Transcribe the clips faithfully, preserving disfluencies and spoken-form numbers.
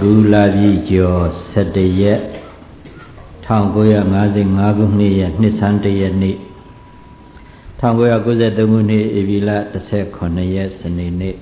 ကူလာပြီကျော်ဆယ်တရက်တစ်၉၅၅ခုနှစ်ရဲ့နှစ်ဆန်းတရက်နေ့တစ်၉၉၃ခုနှစ်ဧပြီလ၁၈ရက်စနေနေ့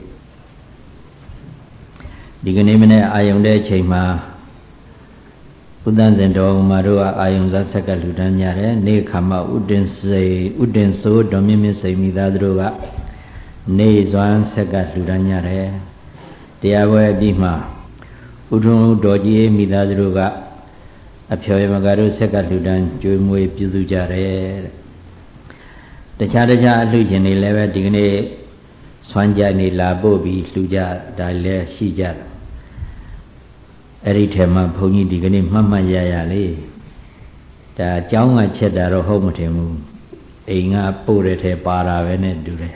ဒီကနေ့မနေ့အာယုန်တဲ့အချိန်မှာဥဒ္ဒဇင်တော်ဥမာတို့ကအာယုန်ဇာဆက်ကလူတန်းကြတယ်နေ့ခါမှဥဒင်စိန်ဥဒင်ဆိုးတော်မြင့်မြင့်စိန်မိသားတို့ကနေစွမ်းဆက်ကလူတန်းကြတယ်တရားပွဲအပြီးမှာဥထုံတော်ကြီးမိသားတို့ကအဖျော်ရမကတို့ဆက်ကလူတန်းကျွေးမွေးပြုစုကြတယ်တခြားတခြားအလှရှင်တွေလည်းပဲဒီကနေ့ဆွမ်းကြနေလာပို့ပြီးလှူကြဒါလည်းရှိကြတယ်အဲ့ဒီထဲမှာဘုန်းကြီးဒီကနေ့မှတ်မှတ်ရရလေးဒါအကြောင်းကချက်တာတော့ဟုတ်မထင်ဘူးအိမ်ကပို့တဲ့ထဲပါတာပဲနဲ့တူတယ်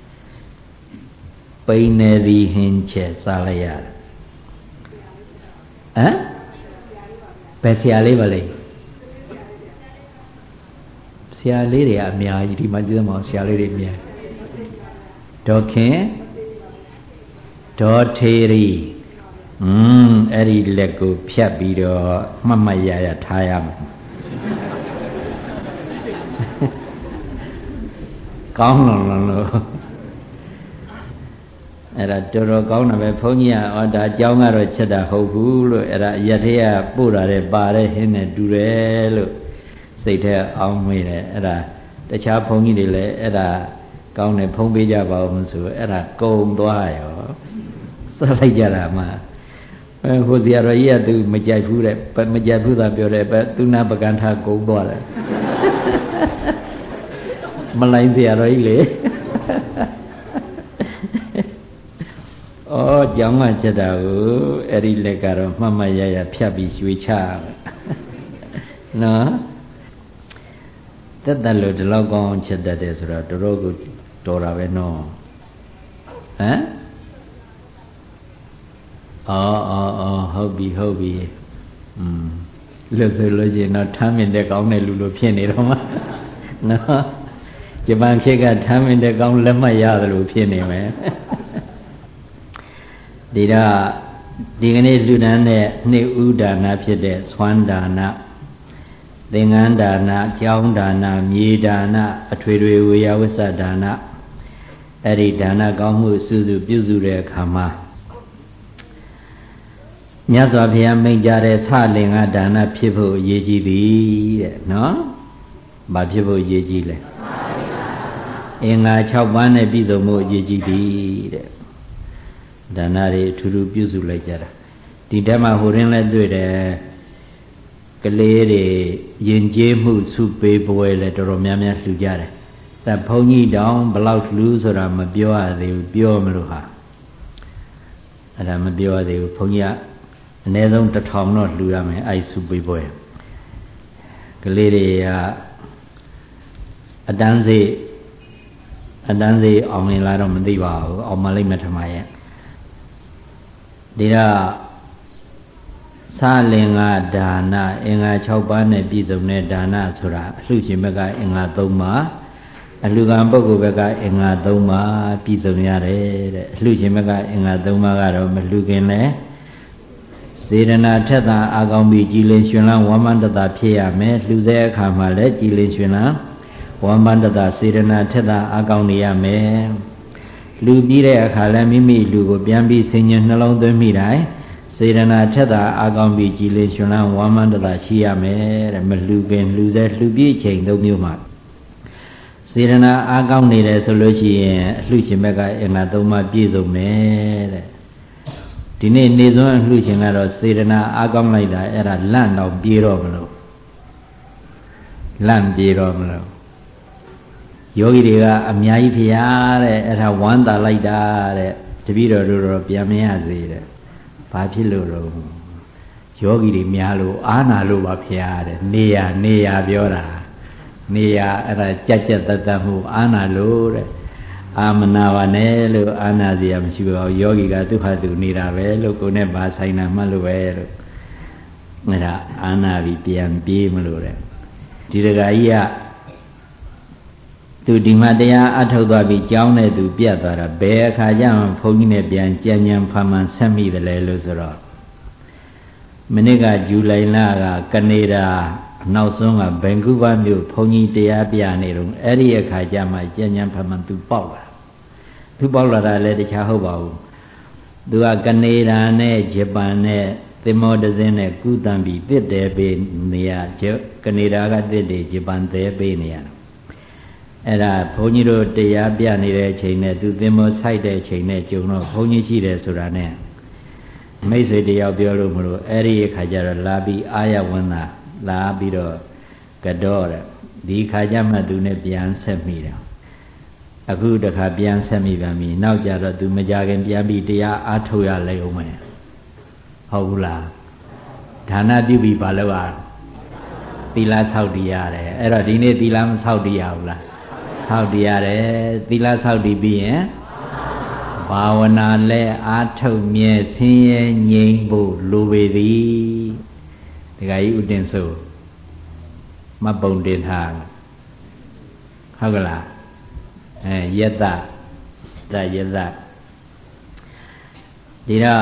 ပိန်နေသည်ဟင်းချက်စားလိုက်ရတယ်ဟမ်ဘယ်ဆရာလေးပါလဲဆရာလေးတွေကအများကြီးဒီမှာကြည့်သမောဆရာလေးတွေအများဒေါခင်ဒေါထေရီอืมအဲ့ဒီလက်ကိုဖြတ်ပြီးတော့မှတ်မှတ်ရရထားရမယ်ကောင်းလို့လို့အဲ့ဒါတော်တော်ကောင်းတာပဲဘုန်းကြီးကဩဒါအကြောင်းကတော့ချက်တာဟုတ်ဘူးလို့အဲ့ဒါရက်သေးကပို့တာတဲ့ပါတဲ့ဟင်းနဲ့တူတယ်လို့စိတ်ထဲအောင်းမေးတယ်အဲ့ဒါတခြားဘုန်းကြီးတွေလည်းအဲ့ဒါကောင်းတယ်ဖုံးပေးကြပါဦးဆိုအဲ့ဒါကုံသွားရောစလိုက်ကြတာမှအဲဟိုဇာတော်ကြီးကသူမကြိုက်ဘူးတဲ့မကြိုက်ဘူးသာပြောတယ်ပဲသူနာပကံထားကုံသွားတယ်မလိုင်းဇာတော်ကြီးလေဩကြောင်းကချက်တာကိုအဲ့ဒီလက်ကတော့မှတ်မှတ်ရရဖြတ်ပြီးရွှေချနော်တက်တက်လို့ဒီလောက်ကောင်းချက်တတ်တယ်ဆိုတော့တော်တော်ကိုတော်တာပဲနော်ဟမ်အော်အော်အော်ဟုတ်ပြီဟုတ်ပြီอืมလို့ဆိုလို့ရှိရင်တော့ထမ်းမြင်တဲ့ကောင်းတဲ့လူလိုဖြစ်နေတော့မှနော်ဂျပန်ခေတ်ကထမ်းမြင်တဲ့ကောင်းလက်မှတ်ရတယ်လို့ဖြစ်နေမယ်ဒီတော့ဒီကနေ့လူတန်းတဲ့နှစ်ဥဒါနဖြစ်တဲ့ဆွမ်းဒါနသင်္ကန်းဒါနကျောင်းဒါနမြေဒါနအထွေထွေဝေယဝိသဒါနအဲ့ဒီဒါနကောင်းမှုစုစုပြုစုတဲ့အခါမှာမြတ်စွာဘုရားမိန့်ကြားတဲ့ဆလင်္ကာဒါနဖြစ်ဖို့အရေးကြီးသည်တဲ့နော်။ဘာဖြစ်ဖို့အရေးကြီးလဲ။အင်္ဂါ၆ပါးနဲ့ပြည့်စုံဖို့အရေးကြီးသည်တဲ့။ဒါနတွေအထူးထူးပြုစုလိုက်ကြတာ။ဒီဓမ္မဟိုရင်းလည်းတွေ့တယ်။ကလေးတွေယဉ်ကျေးမှုစုပေးပွဲလည်းတော်တော်များများလှူကြတယ်။ဒါဘုန်းကြီးတောင်ဘလောက်လှူဆိုတာမပြောရသေးဘူးပြောမလို့ဟာ။အဲ့ဒါမပြောရသေးဘူးဘုန်းကြီးကအနည်းဆုံးတစ်ထောင်တော့လှူရမယ်အဲ့စုပေးပွဲကလေးတွေကအတန်းစိအတန်းစိအောင်နေလားတော့မသိပါဘူးအောင်မလိမ့်မထမရဲ့ဒီတော့သလင်္ကာဒါနအင်္ဂါ၆ပါးနဲ့ပြည့်စုံတဲ့ဒါနဆိုတာအလှရှင်ဘက်ကအင်္ဂါ၃ပါးအလှကံပုဂ္ဂိုလ်ဘက်ကအင်္ဂါ၃ပါးပြည့်စုံရတယ်တဲ့အလှရှင်ဘက်ကအင်္ဂါ၃ပါးကတော့မလှခင်လဲစေတနာထက်သာအာကောင်းပြီးကြည်လင်ရှင်လန်းဝမ်းမန္တတာဖြစ်ရမယ်လှူစေအခါမှာလည်းကြည်လင်ရှင်လန်းဝမ်းမန္တတာစေတနာထက်သာအာကောင်းနေရမယ်လူပြီးတဲ့အခါလည်းမိမိလူကိုပြန်ပြီးဆင်ញံနှလုံးသွင်းမိတိုင်းစေတနာထက်သာအာကောင်းပြီးကြည်လင်ရှင်လန်းဝမ်းမန္တတာရှိရမယ်တဲ့မလှူခင်လှူစေလှူပြီးချိန်သုံးမျိုးမှာစေတနာအာကောင်းနေတယ်ဆိုလို့ရှိရင်အလှရှင်ဘက်ကအင်္ဂါသုံးပါးပြည့်စုံမယ်တဲ့ဒီနေ့နေစွမ်းအလှရှင်ကတော့စေတနာအားကောင်းလိုက်တာအဲ့ဒါလန့်တော့ပြေတော့မလို့လန့်ပြေတော့မလို့ယောဂီတွေကအများကြီးဖျားတဲ့အဲ့ဒါဝမ်းသာလိုက်တာတဲ့တပည့်တော်တို့တော့ပြန်မရစေတဲ့ဘာဖြစ်လို့တော့ယောဂီတွေများလို့အာနာလို့ပါဖျားတဲ့နေရနေရပြောတာနေရအဲ့ဒါကြက်ကြက်တတ်တတ်မှုအာနာလို့တဲ့အာမနာပါနဲ့လို့အာနာစီရမရှိပါဘူးယောဂီကသူ့ဟာသူနေတာပဲလို့ကိုယ်နဲ့ပါဆိုင်တာမှတ်လို့ပဲလို့အဲ့ဒါအာနာပြီးပြန်ပြေးမလို့တဲ့ဒီတခါကြီးကသူဒီမှာတရားအထုတ်သွားပြီးကြောင်းတဲ့သူပြတ်သွားတာဘယ်အခါကျမှဘုန်းကြီးနဲ့ပြန်ကြံကြံဖန်ဖန်ဆက်မိတယ်လဲလို့ဆိုတော့မနေ့ကဇူလိုင်လကကနေဒါနောက်ဆုံးကဘန်ကူးဗားမြို့ဘုန်းကြီးတရားပြနေတော့အဲ့ဒီအခါကျမှကြဉ္ဉံဖမှန်သူပေါက်လာသူပေါက်လာတာလည်းတခြားဟုတ်ပါဘူးသူကကနေဒါနဲ့ဂျပန်နဲ့သင်္ဘောတစ်စင်းနဲ့ကုသံပြီးတစ်တယ်ပေးနေရကနေဒါကတစ်တယ်ဂျပန်သေးပေးနေရအဲ့ဒါဘုန်းကြီးတို့တရားပြနေတဲ့အချိန်နဲ့သူသင်္ဘောဆိုင်တဲ့အချိန်နဲ့ကြုံတော့ဘုန်းကြီးရှိတယ်ဆိုတာနဲ့မိတ်ဆွေတယောက်ပြောလို့မလို့အဲ့ဒီအခါကျတော့လာပြီးအာရဝန္တာလာပြီးတော့ကတော့တဲ့ဒီခါကျမှသူနဲ့ပြန်ဆက်မိတယ်အခုတခါပြန်ဆက်မိပြန်ပြီနောက်ကြတော့သူမကြခင်ပြန်ပြီးတရားအားထုတ်ရလဲအောင်မယ်ဟုတ်ဘူးလားဒါနပြုပြီးပါလို့အားသီလဆောက်တည်ရတယ်အဲ့တော့ဒီနေ့သီလမဆောက်တည်ရဘူးလားဆောက်တည်ရတယ်သီလဆောက်တည်ပြီးရင်ဘာဝနာလဲအားထုတ်မြဲဆင်းရဲငြိမ်းဖို့လိုပေသည်ဒကာကြီးဥတင်ဆိုမပုံတင်ထားဟုတ်ကလားအဲယတ္တတယတ္တဒီတော့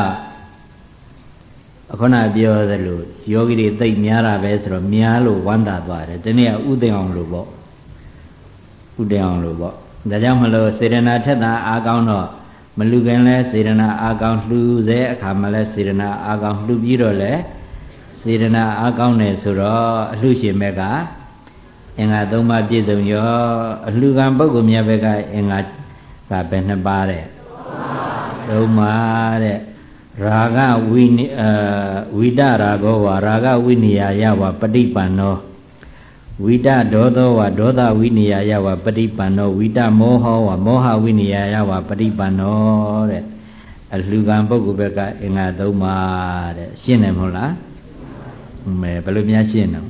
ခုနပြောသလိုယောဂီတွေသိများတာပဲဆိုတော့များလို့ဝမ်းသာသွားတယ်ဒီနေ့ဥသိအောင်လို့ပေါ့ဥသိအောင်လို့ပေါ့ဒါကြောင့်မလို့စေတနာထက်တာအားကောင်းတော့မလူခင်လဲစေတနာအားကောင်းလှူစေအခါမှလဲစေတနာအားကောင်းလှူပြီးတော့လဲစေတနာအားကောင်းတယ်ဆိုတော့အလှရှင်ဘက်ကအင်္ဂါသုံးပါးပြည့်စုံရောအလှခံပုဂ္ဂိုလ်များဘက်ကအင်္ဂါကဘယ်နှစ်ပါးတဲ့သုံးပါးတဲ့ရာဂဝိနိအဝိတရာဂောဝါရာဂဝိနိယာယဝပฏิပန္နောဝိတဒောသောဝါဒောသဝိနိယာယဝပฏิပန္နောဝိတမောဟောဝါမောဟဝိနိယာယဝပฏิပန္နောတဲ့အလှခံပုဂ္ဂိုလ်ဘက်ကအင်္ဂါသုံးပါးတဲ့ရှင်းတယ်မဟုတ်လားမဲဘယ်လိုများရှင်းတော့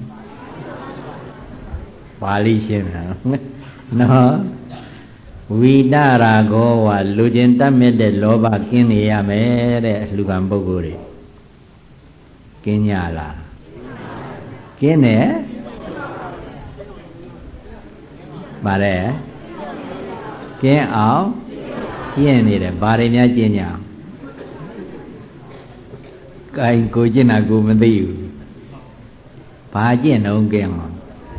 ပါဠိရှင်းတာနော်ဝိတရာဂောဝါလူကျင်တတ်မြတ်တဲ့လောဘကင်းနေရမယ်တဲ့အလှခံပုဂ္ဂိုလ်တွေကင်းကြလားကင်းတယ်ပါတယ်ကင်းအောင်ကျင့်နေတယ်ဘာတွေများကျင့်ကြအောင်ကိုင်ကိုကျင့်တာကိုမသိဘူးဘာကျင့်တော့ကင်းအောင်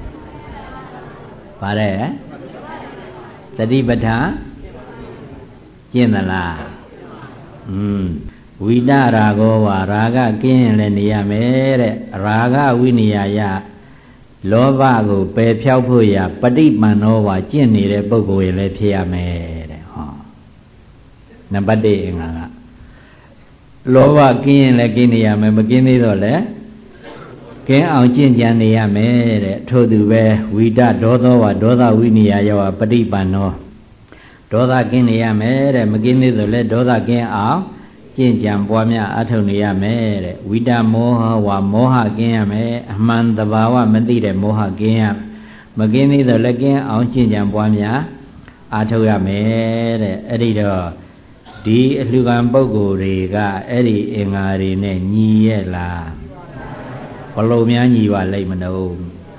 ပါတယ်တတိပဋ္ဌာန်ကျင့်သလားอืมဝိတရာဂောဝါရာဂကင်းရင်လည်းနေရမယ်တဲ့ရာဂဝိနိယာယလောဘကိုပယ်ဖြောက်ဖို့ရပฏิပန္နောဝါကျင့်နေတဲ့ပုဂ္ဂိုလ်ရင်လည်းဖြစ်ရမယ်တဲ့ဟောနံပါတ်တစ်အင်္ဂါကလောဘကင်းရင်လည်းကင်းနေရမယ်မကင်းသေးတော့လည်းကင်းအောင်ကျင့်ကြံနေရမယ်တဲ့ထို့သူပဲဝိတဒေါသောဝါဒေါသဝိနိယာယဝပฏิပန္နောဒေါသကင်းနေရမယ်တဲ့မကင်းသေးတော့လည်းဒေါသကင်းအောင်ကျင့်ကြံပွားများအထောက်နေရမယ်တဲ့ဝိတမောဟဝါမောဟကင်းရမယ်အမှန်တဘာဝမသိတဲ့မောဟကင်းရမကင်းသေးတော့လည်းကင်းအောင်ကျင့်ကြံပွားများအထောက်ရမယ်တဲ့အဲ့ဒီတော့ဒီအလှခံပုဂ္ဂိုလ်တွေကအဲ့ဒီအင်္ဂါတွေနဲ့ညီရဲ့လားဘလို့များညီပါလိမ့်မလို့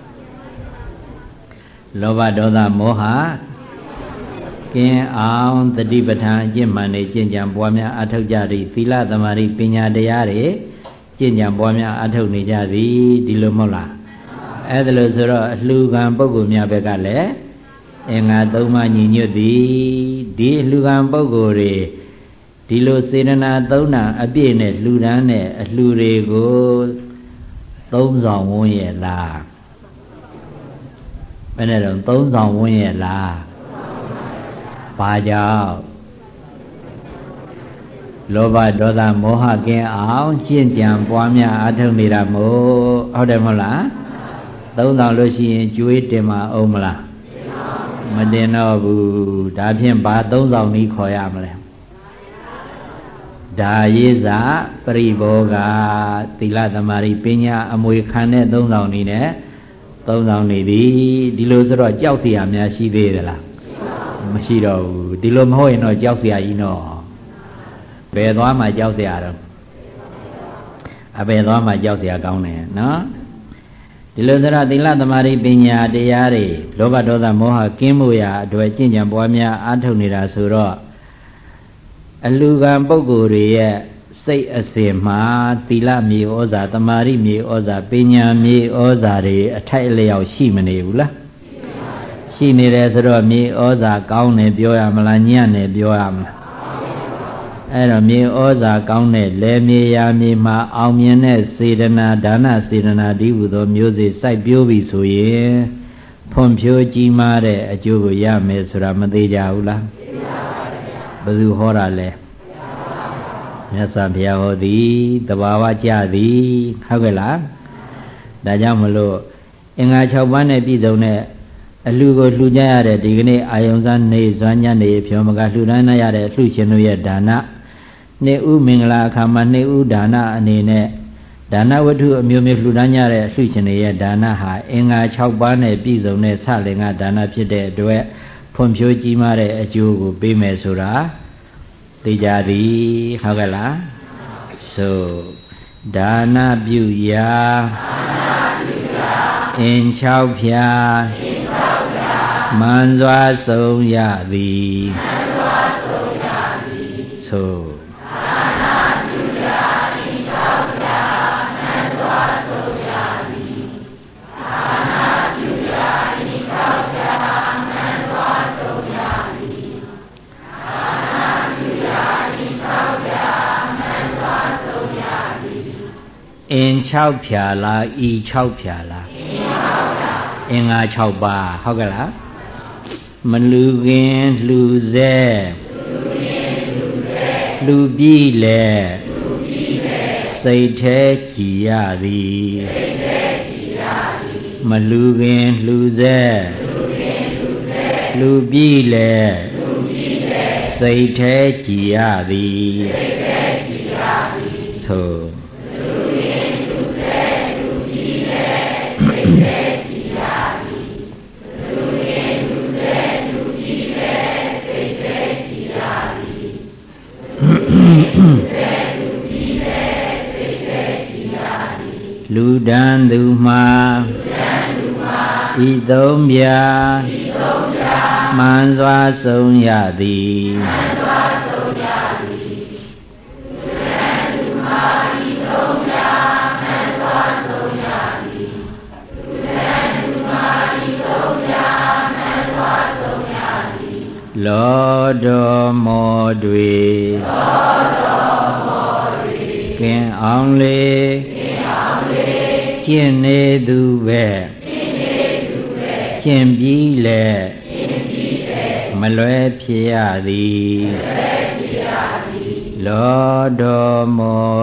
လောဘဒေါသမောဟကင်းအောင်တတိပဋ္ဌာန်အကျင့်မှန်နေကျင့်ကြံပွားများအထောက်ကြသည်သီလသမာဓိပညာတရားတွေကျင့်ကြံပွားများအထောက်နေကြသည်ဒီလိုမဟုတ်လားအဲ့ဒါလို့ဆိုတော့အလှခံပုဂ္ဂိုလ်များဘက်ကလည်းအင်္ဂါသုံးပါးညီညွတ်သည်ဒီအလှခံပုဂ္ဂိုလ်တွေဒီလိုစေတနာသုံးနာအပြည့်နဲ့လှူဒန်းတဲ့အလှူတွေကိုသုံးဆောင်ဝန်းရဲ့လားဘယ်နဲ့တော့သုံးဆောင်ဝန်းရဲ့လားဘာကြောင့်လောဘဒေါသမောဟကင်းအောင်ကျင့်ကြံပွားများအားထုတ်နေတာမို့ဟုတ်တယ်မဟုတ်လားသုံးဆောင်လို့ရှိရင်ကျွေးတင်မအောင်မလားမတင်တော့ဘူးဒါဖြင့်ဘာသုံးဆောင်နည်းခေါ်ရမလဲဒါရေးစာပရိဘောဂသီလသမာဓိပညာအမွေခံတဲ့သုံးဆောင်နည်းနဲ့သုံးဆောင်နေသည်ဒီလိုဆိုတော့ကြောက်เสียများရှိသေးသလားမရှိတော့ဘူးဒီလိုမဟုတ်ရင်တော့ကြောက်เสียကြီးတော့ဘယ်သွားမှကြောက်เสียတော့အဘယ်သွားမှကြောက်เสียကောင်းတယ်နော်ဒီလိုဆိုတော့သီလသမာဓိပညာတရားတွေလောဘဒေါသမောဟကင်းမှုရာအတွက်ကျင့်ကြံပွားများအားထုတ်နေတာဆိုတော့အလူကံပုဂ္ဂိုလ်တွေရဲ့စိစိတ်အစဉ်မှာသီလမြေဩဇာတမာရိမြေဩဇာပညာမြေဩဇာတွေအထိုက်အလျောက်ရှိမနေဘူးလားရှိနေတယ်ဆိုတော့မြေဩဇာကောင်းတယ်ပြောရမလားညံ့တယ်ပြောရမလားအဲ့တော့မြေဩဇာကောင်းတဲ့လေမြေယာမြေမှာအောင်မြင်တဲ့စေတနာဒါနစေတနာဒီဟုသောမျိုးစေ့စိုက်ပျိုးပြီဆိုရင်ဖွံ့ဖြိုးကြီးမားတဲ့အကျိုးကိုရမယ်ဆိုတာမသေးကြဘူးလားဘယ်သူဟောတာလဲမြတ်စွာဘုရားဟောသည်တဘာဝကြသည်ဟုတ်ကဲ့လားဒါကြောင့်မလို့အင်္ဂါ၆ပါးနဲ့ပြည့်စုံတဲ့အလှကိုလှူကြရတဲ့ဒီကနေ့အာယုံစားနေဇွမ်းညနေဖြောမကလှူဒန်းရတဲ့လှူရှင်တို့ရဲ့ဒါနနေ့ဥမင်္ဂလာအခါမှာနေ့ဥဒါနအနေနဲ့ဒါနဝတ္ထုအမျိုးမျိုးလှူဒန်းကြတဲ့အလှရှင်တွေရဲ့ဒါနဟာအင်္ဂါ၆ပါးနဲ့ပြည့်စုံတဲ့ဆလင်္ကာဒါနဖြစ်တဲ့အတွက်ဖွံ့ဖြိုးကြီးမားတဲ့အကျိုးကိုပေးမယ်ဆိုတာသိကြသည်ဟုတ်ကဲ့လားဆိုဒါနပြုရာအင်၆ဖြာမန်စွာဆုံးရသည်ဆိုအင်၆ဖြာလားဤ၆ဖြာလားအင်္ဂါ၆ပါးဟုတ်ကဲ့လားမလူခင်လှူစေလှူပြီးလေစိတ်แท้ကြည်ရသည်မလူခင်လှူစေလှူပြီးလေစိတ်แท้ကြည်ရသည်သို့လူဒန်းသူမှာဤသုံးပြာမှန်စွာဆုံးရသည်လောတော်မောတွေကင်းအောင်လေကျင့်နေသူပဲကျင့်ပြီးလေမလွဲဖြစ်ရသည်လောတော်မော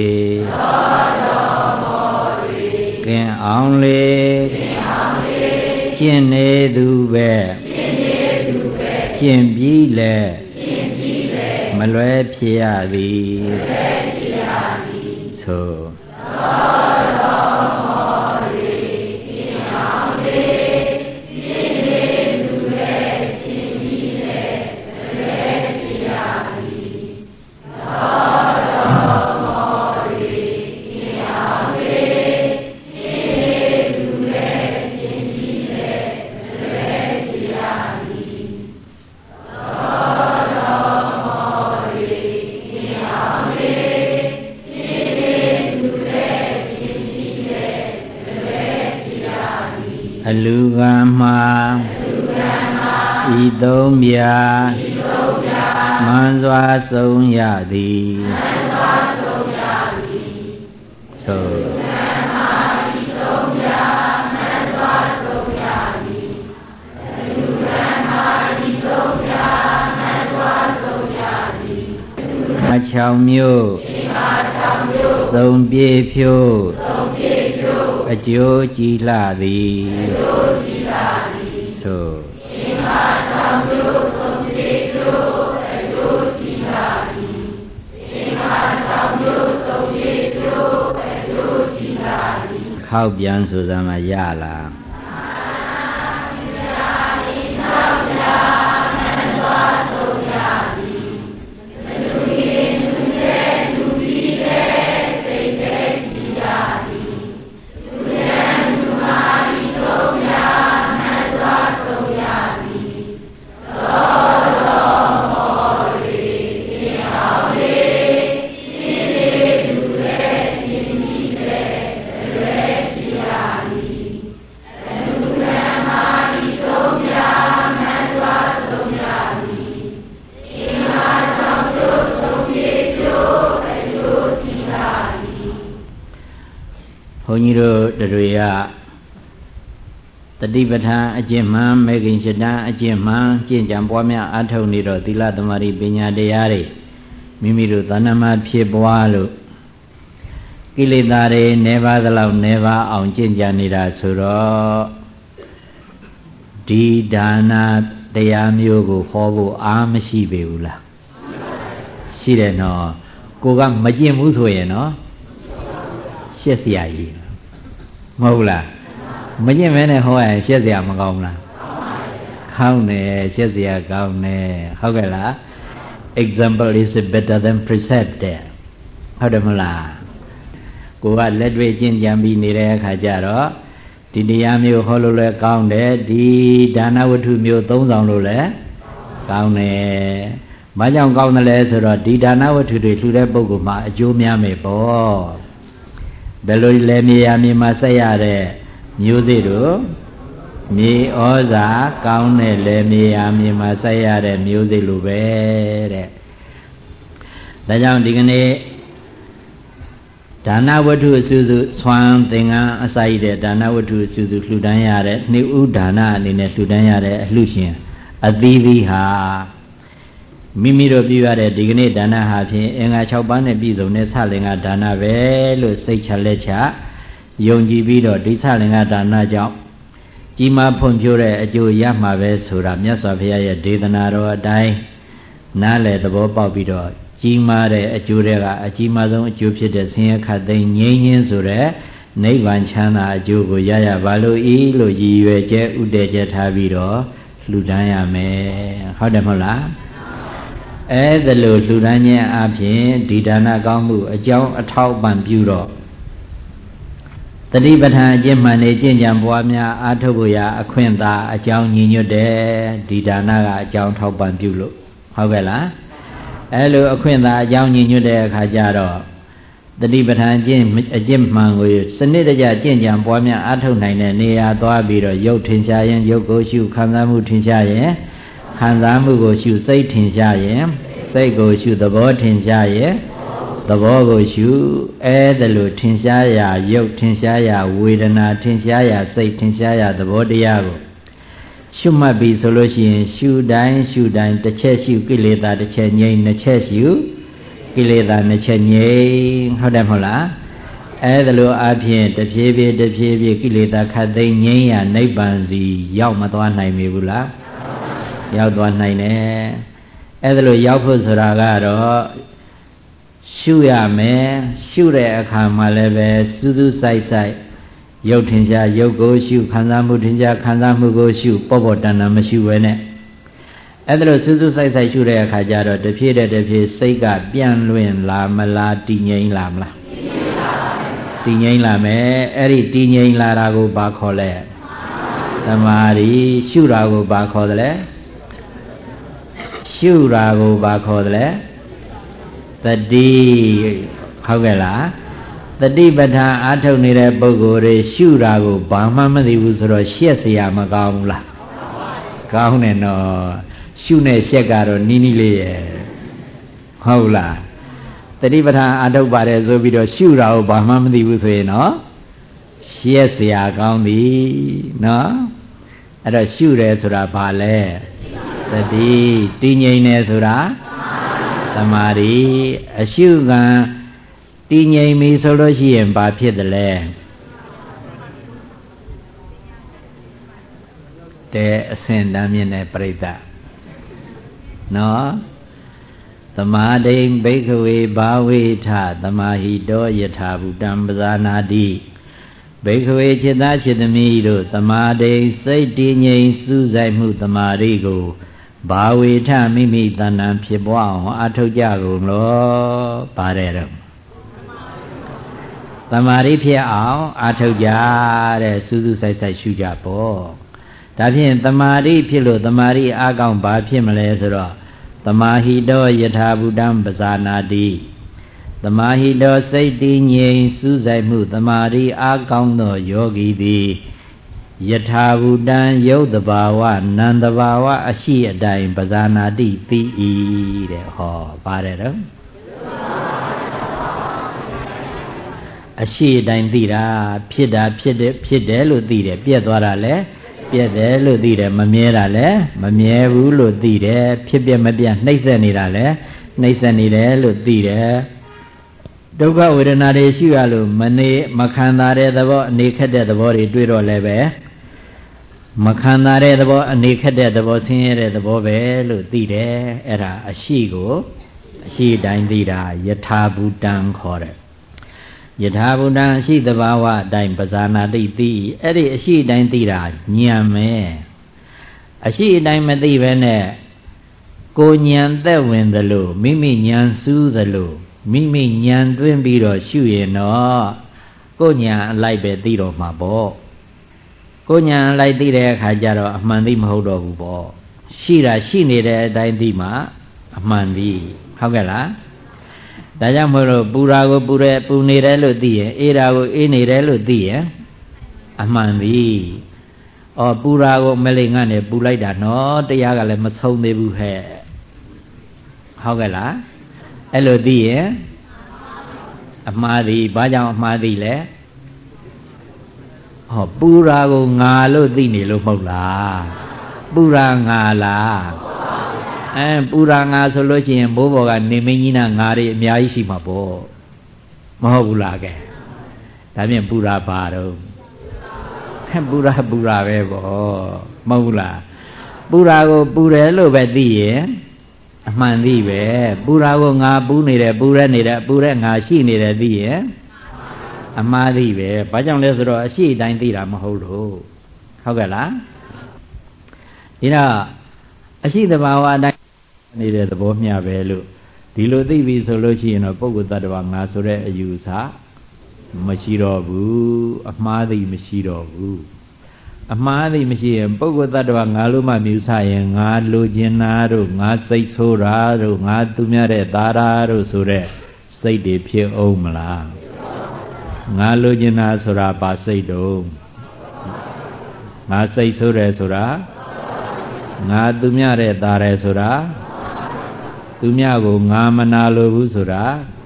တွေကင်းအောင်လေကျင့်နေသူပဲကျင့်ပြီးလေမလွဲဖြစ်ရသည်သို့အလူကံမှာဤသုံးပြာမှန်စွာဆုံးရသည်သို့အချောင်မျိုးသုံးပြေဖြိုးအကျိုးကြည်လာသည်သို့ခောက်ပြန်ဆိုစမ်းမရလားန်းကြီးတို့တွေကတတိပဋ္ဌာန်အကျင့်မှန်မေခင်ရှတံအကျင့်မှန်ကျင့်ကြံပွားများအားထုတ်နေတော့သီလသမารိပညာတရားတွေမိမိတို့သဏ္ဍာန်မှာဖြစ်ပွားလို့ကိလေသာတွေနေပါသလောက်နေပါအောင်ကျင့်ကြံနေတာဆိုတော့ဒီဒါနတရားမျိုးကိုဟောဖို့အားမရှိပေဘူးလားရှိတယ်နော်ကိုကမကျင့်ဘူးဆိုရင်နော်ရှက်เสียကြီးမဟုတ်လားမကျင့်မဲနဲ့ဟောရင်ရှက်เสียမကောင်းလားကောင်းတယ်ရှက်เสียကောင်းတယ်ဟုတ်ကဲ့လား example is better than precept တဲ့ဟုတ်တယ်မလားကိုကလက်တွေ့ကျင့်ကြံပြီးနေတဲ့အခါကျတော့ဒီတရားမျိုးဟောလို့လည်းကောင်းတယ်ဒီဒါနဝတ္ထုမျိုးသုံးဆောင်လို့လည်းကောင်းတယ်။ဘာကြောင့်ကောင်းတယ်လဲဆိုတော့ဒီဒါနဝတ္ထုတွေလှူတဲ့ပုဂ္ဂိုလ်မှာအကျိုးများမယ်ပေါ့။ဘယ်လိုလဲမြေယာမြေမှာဆက်ရတဲ့မျိုးစေ့တို့မြေဩဇာကောင်းတဲ့လဲမြေယာမြေမှာဆက်ရတဲ့မျိုးစေ့လိုပဲတဲ့။ဒါကြောင့်ဒီကနေ့ဒါနဝတ္ထုအစုစုဆွမ်းသင်္ကန်းအစာရတဲ့ဒါနဝတ္ထုအစုစုလှူဒန်းရတဲ့နှိဥဒါနအနေနဲ့လှူဒန်းရတဲ့အလှရှင်အသီးသီးဟာမိမိတို့ပြုရတဲ့ဒီကနေ့ဒါနဟာဖြင့်အင်္ဂါ၆ပါးနဲ့ပြည့်စုံတဲ့ဆလင်္ကာဒါနပဲလို့စိတ်ချလက်ချယုံကြည်ပြီးတော့ဒီဆလင်္ကာဒါနကြောင့်ကြီးမားဖွံ့ဖြိုးတဲ့အကျိုးရမှာပဲဆိုတာမြတ်စွာဘုရားရဲ့ဒေသနာတော်အတိုင်းနားလည်သဘောပေါက်ပြီးတော့ကြီးမားတဲ့အကျိုးတွေကအကြီးမားဆုံးအကျိုးဖြစ်တဲ့ဆင်းရဲခတ်သိမ်းငြိမ်းခြင်းဆိုတဲ့နိဗ္ဗာန်ချမ်းသာအကျိုးကိုရရပါလို့ဤလို့ရည်ရွယ်ချက်ဥတည်ချက်ထားပြီးတော့လှူဒန်းရမယ်ဟုတ်တယ်မဟုတ်လားအဲဒါလို့လှူဒန်းခြင်းအပြင်ဒီဒါနကောင်းမှုအကြောင်းအထောက်ပံ့ပြုတော့တတိပဋ္ဌာန်အကျင့်မှန်နေကျင့်ကြံပွားများအားထုတ်ဖို့ရာအခွင့်သာအကြောင်းညီညွတ်တယ်ဒီဒါနကအကြောင်းထောက်ပံ့ပြုလို့ဟုတ်ကဲ့လားအဲလိုအခွင့်သာအကြောင်းညီညွတ်တဲ့အခါကျတော့တတိပဋ္ဌာန်အကျင့်အကျင့်မှန်ကိုစနစ်တကျကျင့်ကြံပွားများအားထုတ်နိုင်တဲ့နေရာသွားပြီးတော့ရုပ်ထင်ရှားရင်ရုပ်ကိုရှုခံစားမှုထင်ရှားရင်ခံစားမှုကိုရှုစိတ်ထင်ရှားရင်စိတ်ကိုရှုသဘောထင်ရှားရင်သဘောကိုရှုအဲဒါလိုထင်ရှားရာရုပ်ထင်ရှားရာဝေဒနာထင်ရှားရာစိတ်ထင်ရှားရာသဘောတရားကိုရှုမှတ်ပြီဆိုလို့ရှိရင်ရှုတိုင်းရှုတိုင်းတစ်ချက်ရှုကိလေသာတစ်ချက်ငြိမ်းနှစ်ချက်ရှုကိလေသာနှစ်ချက်ငြိမ်းဟုတ်တယ်မဟုတ်လားအဲဒါလိုအပြင်တဖြည်းဖြည်းတဖြည်းဖြည်းကိလေသာခတ်သိမ်းငြိမ်းရာနိဗ္ဗာန်စီရောက်မသွားနိုင်ပြီဘူးလားရောက်သွားနိုင်တယ်အဲဒါလိုရောက်ဖို့ဆိုတာကတော့ရှုရမယ်ရှုတဲ့အခါမှာလည်းပဲစူးစူးစိုက်စိုက်ရုပ်ထင်ရှားရုပ်ကိုရှုခံစားမှုထင်ရှားခံစားမှုကိုရှုပေါ့ပေါ့တန်တန်မရှုဘဲနဲ့အဲ့ဒါလို့စူးစူးစိုက်စိုက်ရှုတဲ့အခါကျတော့တဖြည်းတည်းတဖြည်းစိတ်ကပြန့်လွင့်လာမလားတည်ငြိမ်လာမလားတည်ငြိမ်လာမယ်အဲ့ဒီတည်ငြိမ်လာတာကိုဘာခေါ်လဲသမာဓိရှုတာကိုဘာခေါ်သလဲရှုတာကိုဘာခေါ်သလဲတတိဟုတ်ကဲ့လားတတိပဋ္ဌာန်အားထုတ်နေတဲ့ပုဂ္ဂိုလ်တွေရှုတာကိုဘာမှမသိဘူးဆိုတော့ရှက်เสียမကောင်းဘူးလားကောင်းတယ်နော်ရှုနဲ့ရှက်ကတော့နီးနီးလေးရဲ့ဟုတ်လားတတိပဋ္ဌာန်အားထုတ်ပါတယ်ဆိုပြီးတော့ရှုတာကိုဘာမှမသိဘူးဆိုရင်နော်ရှက်เสียကောင်းပြီနော်အဲ့တော့ရှုတယ်ဆိုတာဘာလဲတတိတည်ငြိမ်တယ်ဆိုတာသမာဓိအရှုခံတည်ငြိမ်ပြီဆိုလို့ရှိရင်ဘာဖြစ်တယ်လဲတဲ့အစင်တမ်းမြင့်တဲ့ပြိဿနော်သမာဓိဘိက္ခဝေဘာဝေထသမာဟိတောယထာဘူတံပဇာနာတိဘိက္ခဝေจิตသားจิตသမီးတို့သမာဓိစိတ်တည်ငြိမ်စူးစိုက်မှုသမာဓိကိုဘာဝေထမိမိတဏ္ဍာဖြစ်ပွားအောင်အထုတ်ကြကုန်လို့ပါတယ်တော့သမာဓိဖြစ်အောင်အထုတ်ကြတဲ့စူးစူးဆိုင်ဆိုင်ရှုကြပေါ့ဒါဖြင့်သမာဓိဖြစ်လို့သမာဓိအားကောင်းဘာဖြစ်မလဲဆိုတော့သမာဟိတောယထာဘူတံပဇာနာတိသမာဟိတောစိတ်တည်ငြိမ်စူးစိုက်မှုသမာဓိအားကောင်းသောယောဂီသည်ယထာဘူတံယုတ်တဘာဝနံတဘာဝအရှိအတိုင်းပဇာနာတိသိ၏တဲ့ဟောပါတယ်တော့အရှိတိုင်းသိတာဖြစ်တာဖြစ်တယ်ဖြစ်တယ်လို့သိတယ်ပြက်သွားတာလဲပြက်တယ်လို့သိတယ်မမြဲတာလဲမမြဲဘူးလို့သိတယ်ဖြစ်ပြက်မပြတ်နှိမ့်ဆက်နေတာလဲနှိမ့်ဆက်နေတယ်လို့သိတယ်ဒုက္ခဝေဒနာတွေရှိရလို့မနေမခံစားတဲ့သဘောအနေခက်တဲ့သဘောတွေတွေ့တော့လည်းပဲမခံစားတဲ့သဘောအနေခက်တဲ့သဘောဆင်းရဲတဲ့သဘောပဲလို့သိတယ်အဲ့ဒါအရှိကိုအရှိတိုင်းသိတာယထာဘူတံခေါ်တယ်ယထာဘူတံအရှိသဘာဝအတိုင်းပဇာနာတိသိအဲ့ဒီအရှိတိုင်းသိတာဉာဏ်ပဲအရှိအတိုင်းမသိဘဲနဲ့ကိုဉာဏ်သက်ဝင်သလိုမိမိဉာဏ်စူးသလိုမိမိဉာဏ်သွင်းပြီးတော့ရှုရင်တော့ကိုဉာဏ်အလိုက်ပဲသိတော့မှာပေါ့ကိုဉာဏ်အလိုက်သိတဲ့အခါကျတော့အမှန်သိမဟုတ်တော့ဘူးပေါ့ရှိတာရှိနေတဲ့အတိုင်းသိမှအမှန်သိဟုတ်ကဲ့လားဒါကြောင့်မို့လို့ပူရာကိုပူရဲပူနေတယ်လို့သိရင်အေးရာကိုအေးနေတယ်လို့သိရင်အမှန်သိဩပူရာကိုမလေးငါနဲ့ပူလိုက်တာနော်တရားကလည်းမဆုံးသေးဘူးဟဲ့ဟုတ်ကဲ့လားအဲ့လိုသိရင်အမှားသည်ဘာကြောင့်အမှားသည်လဲဟောပူရာကိုငါလို့သိနေလို့မဟုတ်လားပူရာငါလားအဲပူရာငါဆိုလို့ရှိရင်ဘိုးဘော်ကနေမင်းကြီးနာငါတွေအများကြီးရှိမှာပေါ့မဟုတ်ဘူးလားကဲဒါဖြင့်ပူရာဘာတော့ပူရာပူရာပဲပေါ့မဟုတ်ဘူးလားပူရာကိုပူတယ်လို့ပဲသိရင်အမှန်သိပဲပူရာကိုငါပူနေတယ်ပူရဲနေတယ်ပူရဲငါရှိနေတယ်သိရင်အမှားသိပဲဘာကြောင့်လဲဆိုတော့အရှိတိုင်းသိတာမဟုတ်လို့ဟုတ်ကဲ့လားဒီတော့အရှိသဘာဝအတိုင်းနေတဲ့သဘောမျှပဲလို့ဒီလိုသိပြီဆိုလို့ရှိရင်တော့ပုဂ္ဂိုလ်တ attva ငါဆိုတဲ့အယူဆမရှိတော့ဘူးအမှားသိမရှိတော့ဘူးအမှားသိမရှိရင်ပုဂ္ဂိုလ်တ attva ငါလို့မှမြူဆရင်ငါလိုချင်တာတို့ငါစိတ်ဆိုးတာတို့ငါသူများတဲ့သားတာတို့ဆိုတဲ့စိတ်တွေဖြစ်အောင်မလားငါလိုချင်တာဆိုတာပါစိတ်တုံးငါစိတ်ဆိုးတယ်ဆိုတာငါသူများတဲ့သားတယ်ဆိုတာသူများကိုငါမနာလိုဘူးဆိုတာ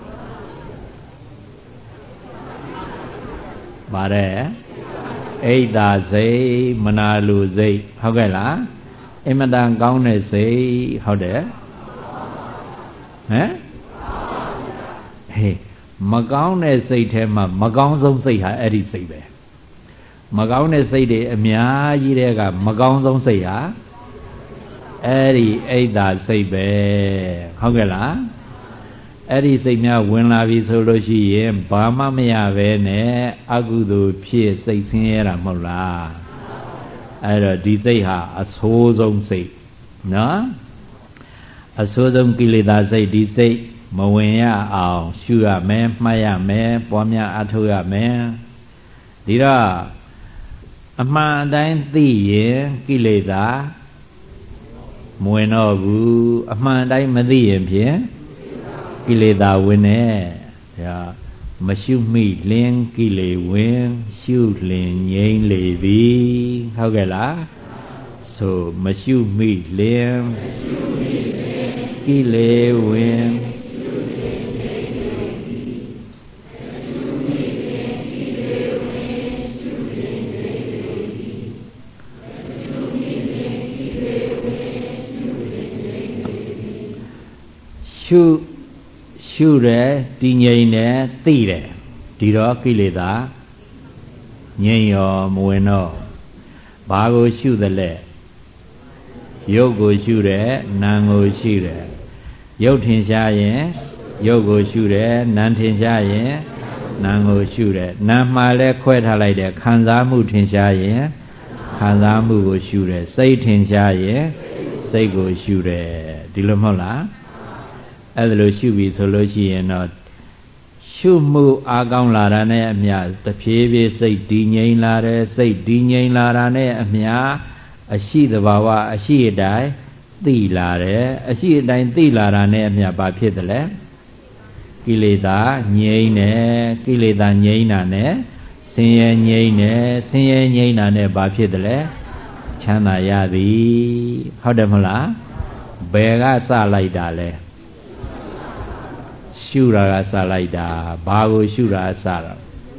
ပါတယ်အိတ်သာစိတ်မနာလိုစိတ်ဟုတ်ကဲ့လားအင်မတန်ကောင်းတဲ့စိတ်ဟုတ်တယ်ဟမ်ဟေးမကောင်းတဲ့စိတ်ထဲမှာမကောင်းဆုံးစိတ်ဟာအဲ့ဒီစိတ်ပဲမကောင်းတဲ့စိတ်တွေအများကြီးတဲ့ကမကောင်းဆုံးစိတ်ဟာအဲ့ဒီအိတ်သာစိတ်ပဲဟုတ်ကဲ့လားအဲ့ဒီစိတ်များဝင်လာပြီဆိုလို့ရှိရင်ဘာမှမရပဲနဲ့အကုသိုလ်ဖြစ်စိတ်ဆင်းရဲတာမဟုတ်လားအဲ့တော့ဒီစိတ်ဟာအဆိုးဆုံးစိတ်နော်အဆိုးဆုံးကိလေသာစိတ်ဒီစိတ်မဝင်ရအောင်ရှုရမယ်မှတ်ရမယ်ပွားများအားထုတ်ရမယ်ဒီတော့အမှန်တိုင်းသိရင်ကိလေသာမဝင်တော့ဘူးအမှန်တိုင်းမသိရင်ဖြင့်ကိလေသာဝင်နေဒါမရှုမိလင်းကိလေဝင်ရှုလင်ငြိမ်းလေသည်ဟုတ်ကဲ့လားဆိုမရှုမိလင်းကိလေဝင်ရှုရှုတယ်တည်ငြိမ်တယ်သိတယ်ဒီတော့ကိလေသာငြိမ်ရောမဝင်တော့ဘာကိုရှုသလဲရုပ်ကိုရှုတယ်နာမ်ကိုရှုတယ်ရုပ်ထင်ရှားရင်ရုပ်ကိုရှုတယ်နာမ်ထင်ရှားရင်နာမ်ကိုရှုတယ်နာမ်မှာလဲခွဲထားလိုက်တယ်ခံစားမှုထင်ရှားရင်ခံစားမှုကိုရှုတယ်စိတ်ထင်ရှားရင်စိတ်ကိုရှုတယ်ဒီလိုမဟုတ်လားအဲ့ဒါလိုရှုပြီဆိုလို့ရှိရင်တော့ရှုမှုအားကောင်းလာတာနဲ့အမျှတဖြည်းဖြည်းစိတ်တည်ငြိမ်လာတယ်စိတ်တည်ငြိမ်လာတာနဲ့အမျှအရှိသဘာဝအရှိအတိုင်းသိလာတယ်အရှိအတိုင်းသိလာတာနဲ့အမျှဘာဖြစ်တယ်လဲကိလေသာငြိမ်းတယ်ကိလေသာငြိမ်းတာနဲ့ဆင်းရဲငြိမ်းတယ်ဆင်းရဲငြိမ်းတာနဲ့ဘာဖြစ်တယ်လဲချမ်းသာရသည်ဟုတ်တယ်မဟုတ်လားဘယ်ကစလိုက်တာလဲရှုတာကစလိုက်တာဘာကိုရှုတာစတာ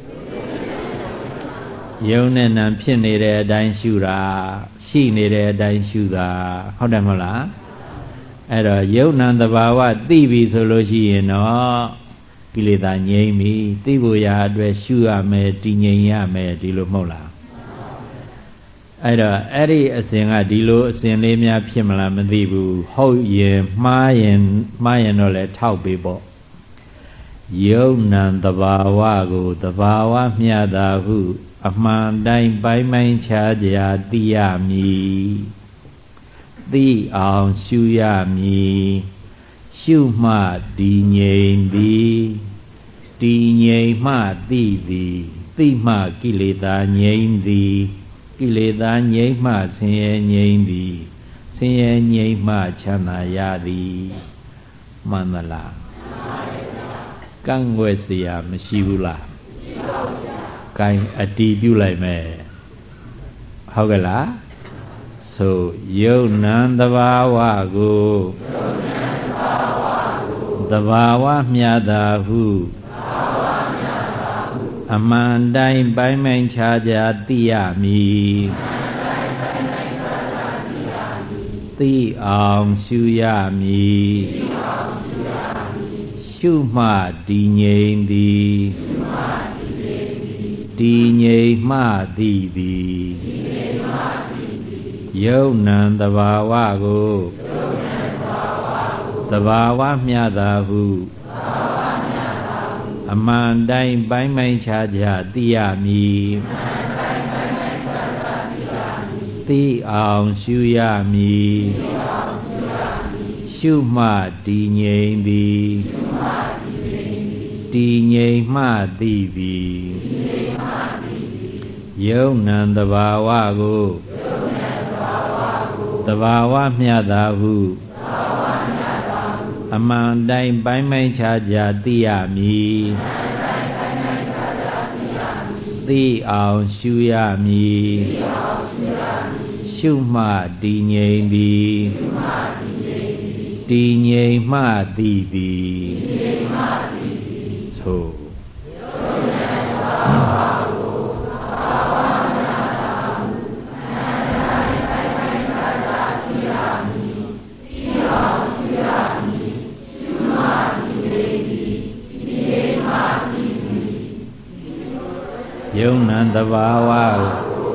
ယုံနဲ့နံဖြစ်နေတဲ့အတိုင်းရှုတာရှိနေတဲ့အတိုင်းရှုတာဟုတ်တယ်မဟုတ်လားအဲ့တော့ယုံနံသဘာဝသိပြီဆိုလို့ရှိရင်တော့ကိလေသာငြိမ်းပြီသိဖို့ရာအတွက်ရှုရမယ်တည်ငြိမ်ရမယ်ဒီလိုမဟုတ်လားအဲ့တော့အဲ့ဒီအစဉ်ကဒီလိုအစဉ်လေးများဖြစ်မလားမသိဘူးဟုတ်ရင်မှားရင်မှားရင်တော့လည်းထောက်ပေးပေါ့ယုံနံသဘာဝကိုသဘာဝမျှတာဟုအမှန်တိုင်းပိုင်းပိုင်းခြားခြားသိရမည်သိအောင်ရှုရမည်ရှုမှတည်ငြိမ်သည်တည်ငြိမ်မှသိသည်သိမှကိလေသာငြိမ်းသည်ကိလေသာငြိမ်းမှဆင်းရဲငြိမ်းသည်ဆင်းရဲငြိမ်းမှချမ်းသာရသည်မှန်သလားကန့်ွယ်เสียမရှိဘူးလားမရှိပါဘူးဗျာကဲအတီးပြုလိုက်မယ်ဟုတ်ကဲ့လားဆိုယုံနံသဘာဝကိုယုံနံသဘာဝကိုသဘာဝမျှတာဟုသဘာဝမျှတာဟုအမှန်တိုင်းပိုင်းပိုင်းခြားခြားသိရမည်အမှန်တိုင်းပိုင်းပိုင်းခြားခြားသိရမည်သိအောင်ရှုရမည်သိအောင်ရှုရမည်ရှုမှတည်ငြိမ်သည်ရှုမှတည်ငြိမ်သည်တည်ငြိမ်မှသိသည်တည်ငြိမ်မှသိသည်ယုံနံသဘာဝကိုယုံနံသဘာဝကိုသဘာဝမျှတာဟုသဘာဝမျှတာဟုအမှန်တိုင်းပိုင်းပိုင်းခြားခြားသိရမည်အမှန်တိုင်းပိုင်းပိုင်းခြားခြားသိရမည်သိအောင်ရှုရမည်သိအောင်ရှုရမည်ရှုမှတည်ငြိမ်သည်ရှုမှတည်ငြိမ်သည်တည်ငြိမ်မှသိပြီတည်ငြိမ်မှသိပြီယုံနံသဘာဝကိုယုံနံသဘာဝကိုသဘာဝမျှတာဟုသဘာဝမျှတာဟုအမှန်တိုင်းပိုင်းပိုင်းခြားခြားသိရမည်အမှန်တိုင်းပိုင်းပိုင်းခြားခြားသိရမည်သိအောင်ရှုရမည်သိအောင်ရှုရမည်ရှုမှတည်ငြိမ်သည်ရှုမှတည်ငြိမ်သည်တည်ငြိမ်မှသိပြီတည်ငြိမ်မှသိပြီသို့ယုံနံသဘာဝကိုသဘာဝမျှတာဟုအမှန်တိုင်းပိုင်းပိုင်းခြားခြားသိရမည်သိအောင်ရှုရမည်ရှုမှတည်ငြိမ်သည်တည်ငြိမ်မှသိပြီယုံနံသဘာဝကို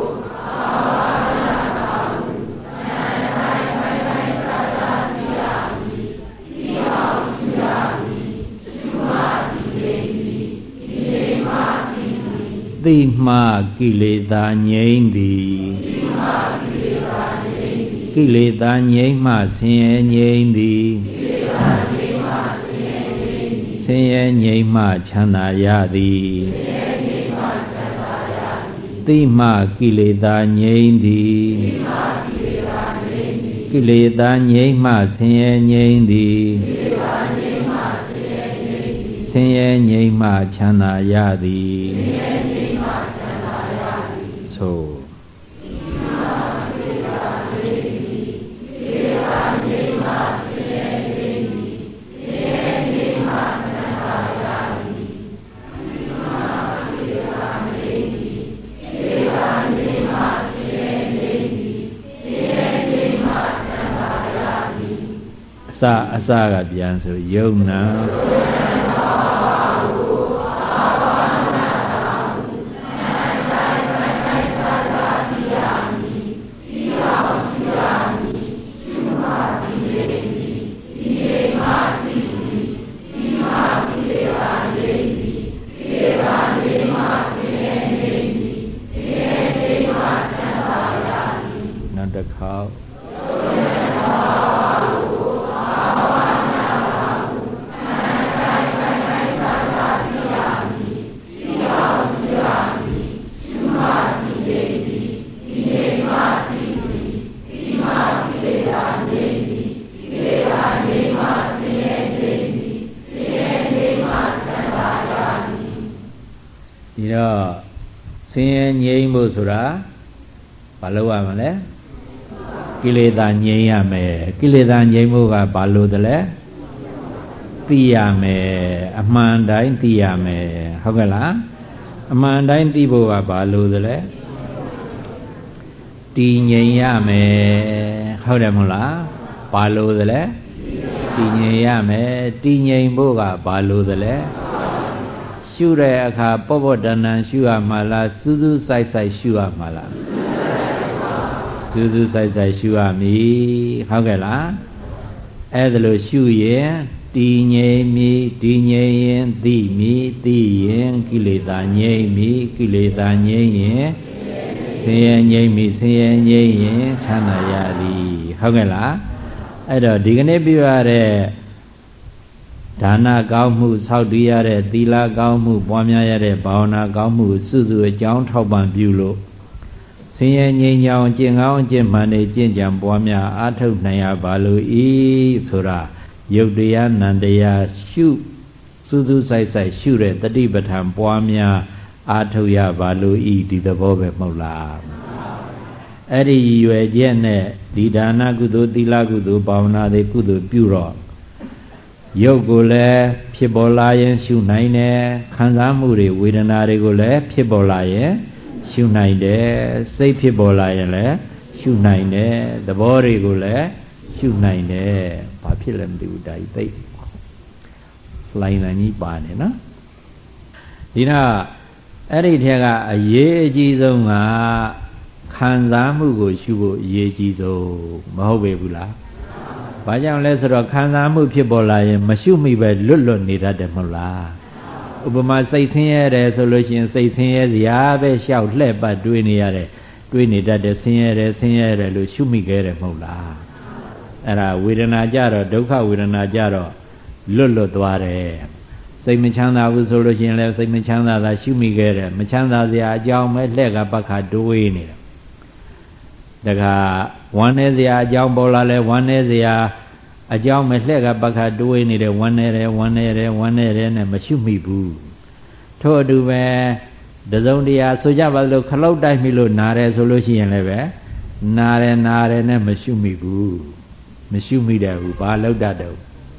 သိမှကိလေသာငြိမ်းသည်ကိလေသာငြိမ်းမှဆင်းရဲငြိမ်းသည်ဆင်းရဲငြိမ်းမှချမ်းသာရသည်သိမှကိလေသာငြိမ်းသည်ကိလေသာငြိမ်းမှဆင်းရဲငြိမ်းသည်ဆင်းရဲငြိမ်းမှချမ်းသာရသည်သို့အစအစကပြန်ဆိုယုံနာနောက်တစ်ခေါက်ဒီတော့ဆင်းရဲငြိမ်းဖို့ဆိုတာဘာလို့ရမလဲကိလေသာငြိမ်းရမယ်ကိလေသာငြိမ်းဖို့ကဘာလို့တလဲသိရမယ်အမှန်တိုင်းသိရမယ်ဟုတ်ကဲ့လားအမှန်တိုင်းသိဖို့ကဘာလို့သလဲတည်ငြိမ်ရမယ်ဟုတ်တယ်မဟုတ်လားဘာလို့သလဲတည်ငြိမ်ရမယ်တည်ငြိမ်ဖို့ကဘာလို့သလဲရှုတဲ့အခါပော့ပော့တန်တန်ရှုရမှာလားစူးစူးဆိုင်ဆိုင်ရှုရမှာလားစူးစူးဆိုင်ဆိုင်ရှုရမည်ဟုတ်ကဲ့လားအဲ့ဒါလို့ရှုရင်တည်ငြိမ်မည်တည်ငြိမ်ရင်သိမည်သိရင်ကိလေသာငြိမ်မည်ကိလေသာငြိမ်ရင်ဆင်းရဲငြိမ်မည်ဆင်းရဲငြိမ်ရင်ချမ်းသာရသည်ဟုတ်ကဲ့လားအဲ့တော့ဒီကနေ့ပြရတဲ့ဒါနကောင်းမှုဆောက်တည်ရတဲ့သီလကောင်းမှုပွားများရတဲ့ဘာဝနာကောင်းမှုစုစုအကြောင်းထောက်ပံ့ပြုလို့ဆင်းရဲငြိမ်းချမ်းကျင့်ကောင်းကျင့်မှန်နေကျင့်ကြံပွားများအားထုတ်နိုင်ရပါလို့ဤဆိုတာယုတ်တရားနံတရားရှုစုစုဆိုင်ဆိုင်ရှုတဲ့တတိပဋ္ဌာန်ပွားများအားထုတ်ရပါလို့ဤဒီသဘောပဲမဟုတ်လားအဲ့ဒီရွယ်ချက်နဲ့ဒီဒါနကုသိုလ်သီလကုသိုလ်ဘာဝနာတွေကုသိုလ်ပြုတော့ရုပ်ကိုလည်းဖြစ်ပေါ်လာရင်ရှုနိုင်တယ်ခံစားမှုတွေဝေဒနာတွေကိုလည်းဖြစ်ပေါ်လာရင်ရှုနိုင်တယ်စိတ်ဖြစ်ပေါ်လာရင်လည်းရှုနိုင်တယ်သဘောတွေကိုလည်းရှုနိုင်တယ်ဘာဖြစ်လဲမသိဘူးဒါကြီးသိလိုင်းလန်ကြီးပါနေနော်ဒီတော့အဲ့ဒီထက်ကအရေးအကြီးဆုံးကခံစားမှုကိုရှုဖို့အရေးကြီးဆုံးမဟုတ်ပေဘူးလားဘာကြောင့်လဲဆိုတော့ခံစားမှုဖြစ်ပေါ်လာရင်မရှုမိပဲလွတ်လွတ်နေတတ်တယ်မဟုတ်လားဥပမာစိတ်ဆင်းရဲတယ်ဆိုလို့ရှိရင်စိတ်ဆင်းရဲစရာပဲရှောက်လှဲ့ပတ်တွေးနေရတယ်တွေးနေတတ်တယ်ဆင်းရဲတယ်ဆင်းရဲတယ်လို့ရှုမိခဲ့တယ်မဟုတ်လားအဲ့ဒါဝေဒနာကြတော့ဒုက္ခဝေဒနာကြတော့လွတ်လွတ်သွားတယ်စိတ်မချမ်းသာဘူးဆိုလို့ရှိရင်လည်းစိတ်မချမ်းသာတာရှုမိခဲ့တယ်မချမ်းသာစရာအကြောင်းပဲလှဲ့ကပတ်ခါတွေးနေတယ်တခါဝမ်းနေစရာအကြောင်းပေါ်လာလဲဝမ်းနေစရာအကြောင်းမလှဲ့ကပတ်ခါတွေးနေတယ်ဝမ်းနေတယ်ဝမ်းနေတယ်ဝမ်းနေတယ်နဲ့မရှုမိဘူးထို့အတူပဲတစုံတရာဆိုကြပါလို့ခလုတ်တိုက်မိလို့နားတယ်ဆိုလို့ရှိရင်လည်းပဲနားတယ်နားတယ်နဲ့မရှုမိဘူးမရှုမိတယ်ဘူးဘာလောက်တတ်တယ်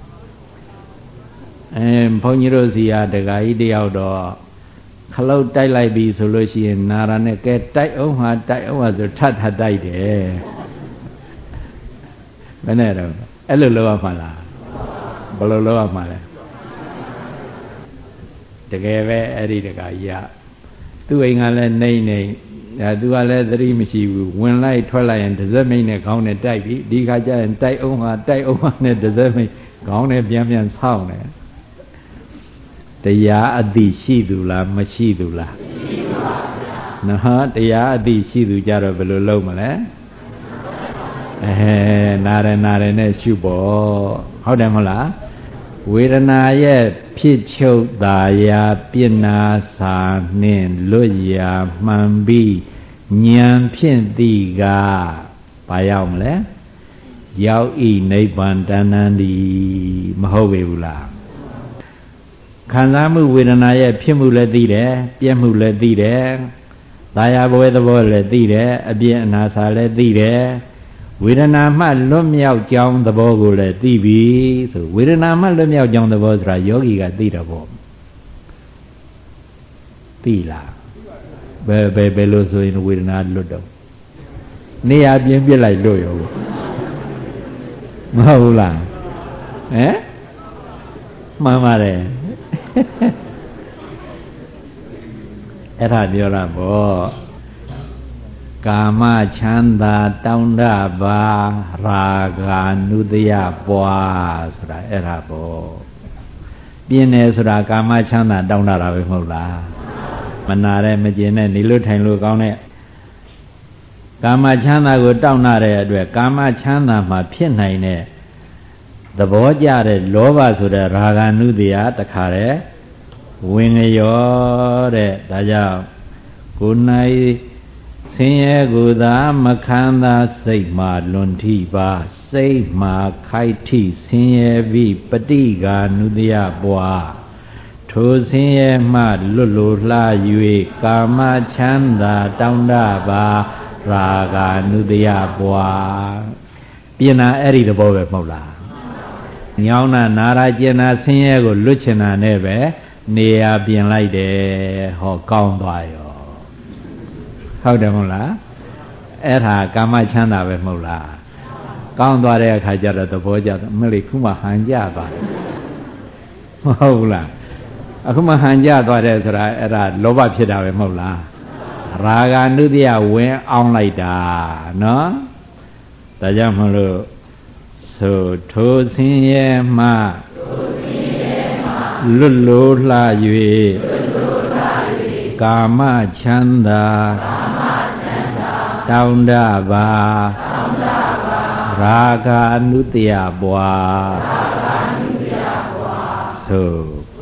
အဲဘုန်းကြီးတို့စီကတခါကြီးတယောက်တော့ခလုတ်တိုက်လိုက်ပြီဆိုလို့ရှိရင်နာရာနဲ့ကဲတိုက်အောင်ဟာတိုက်အောင်ဟာဆိုထထတိုက်တယ်ဘယ်နဲ့တော့အဲ့လိုလုပ်ရမှာလားဘယ်လိုလုပ်ရမှာလဲတကယ်ပဲအဲ့ဒီတခါကြီးကသူ့အိမ်ကလည်းနှိမ့်နေဒါသူကလည်းသတိမရှိဘူးဝင်လိုက်ထွက်လိုက်ရင်တစ်စက်မိတ်နဲ့ခေါင်းနဲ့တိုက်ပြီဒီခါကျရင်တိုက်အောင်ဟာတိုက်အောင်ဟာနဲ့တစ်စက်မိတ်ခေါင်းနဲ့ပြန်ပြန်ဆောင်းတယ်တရားအသိရှိသူလားမရှိသူလားရှိပါဗျာနော်တရားအသိရှိသူကြတော့ဘယ်လိုလုပ်မလဲအဲနာရနာရနဲ့ရှုပေါ့ဟုတ်တယ်မဟုတ်လားဝေဒနာရဲ့ဖြစ်ချုပ်တာယာပြစ်နာစာနှင့်လွတ်ရာမှန်ပြီးဉာဏ်ဖြင့်သိကဘာရောက်မလဲရောက်ဤနိဗ္ဗာန်တဏ္ဍန်ဒီမဟုတ်ပေဘူးလားခံစားမှုဝေဒနာရဲ့ဖြစ်မှုလည်းသိတယ်ပြည့်မှုလည်းသိတယ်သာယာဘဝသဘောလည်းသိတယ်အပြည့်အနာစာလည်းသိတယ်ဝေဒနာမှလွတ်မြောက်ကြောင်းသဘောကိုလည်းသိပြီဆိုဝေဒနာမှလွတ်မြောက်ကြောင်းသဘောဆိုတာယောဂီကသိတယ်ပေါ့သိလားဘယ်ဘယ်ဘယ်လိုဆိုရင်ဝေဒနာလွတ်တော့နေရာပြင်းပြစ်လိုက်လွတ်ရောမဟုတ်ဘူးလားဟမ်မှန်ပါတယ်အဲ့ဒါပြောတာပေါ့ကာမချမ်းသာတောင်းတပါရာဂာနုတယပွားဆိုတာအဲ့ဒါပေါ့ပြင်းတယ်ဆိုတာကာမချမ်းသာတောင်းတတာပဲမဟုတ်လားမနာတဲ့မကျင်တဲ့နေလို့ထိုင်လို့ကောင်းတဲ့ကာမချမ်းသာကိုတောင်းတတဲ့အတွက်ကာမချမ်းသာမှာဖြစ်နိုင်တဲ့သဘောကျတဲ့လောဘဆိုတဲ့ရာဂ ानु တရားတခါတည်းဝင်ရောတဲ့ဒါကြောင့်ကိုယ်၌ဆင်းရဲကိုသာမခံသာစိတ်မှလွန်ထိပါစိတ်မှခိုက်ထိဆင်းရဲပြီးပฏิဃာ ानु တရားပွားထိုဆင်းရဲမှလွတ်လိုလှ၍ကာမချမ်းသာတောင်းတပါရာဂ ानु တရားပွားပြင်တာအဲ့ဒီသဘောပဲမဟုတ်လားညောင်းနာနာရာကျင်နာဆင်းရဲကိုလွတ်ချင်တာနဲ့ပဲနေရာပြင်လိုက်တယ်ဟောကောင်းသွားရောဟုတ်တယ်မဟုတ်လားအဲ့ဒါကာမချမ်းသာပဲမဟုတ်လားကောင်းသွားတဲ့အခါကျတော့သဘောကျတော့မလေးခုမှဟန်ကြသွားတယ်မဟုတ်လားအခုမှဟန်ကြသွားတယ်ဆိုတာအဲ့ဒါလောဘဖြစ်တာပဲမဟုတ်လားရာဂ ानु တ္တိယဝင်အောင်လိုက်တာနော်ဒါကြောင့်မလို့ဆိုထိုဆင်းရဲမှလွတ်လိုလှ၍ကာမချမ်းသာတောင်းတပါရာဂ ानु တ္တိယပွားဆို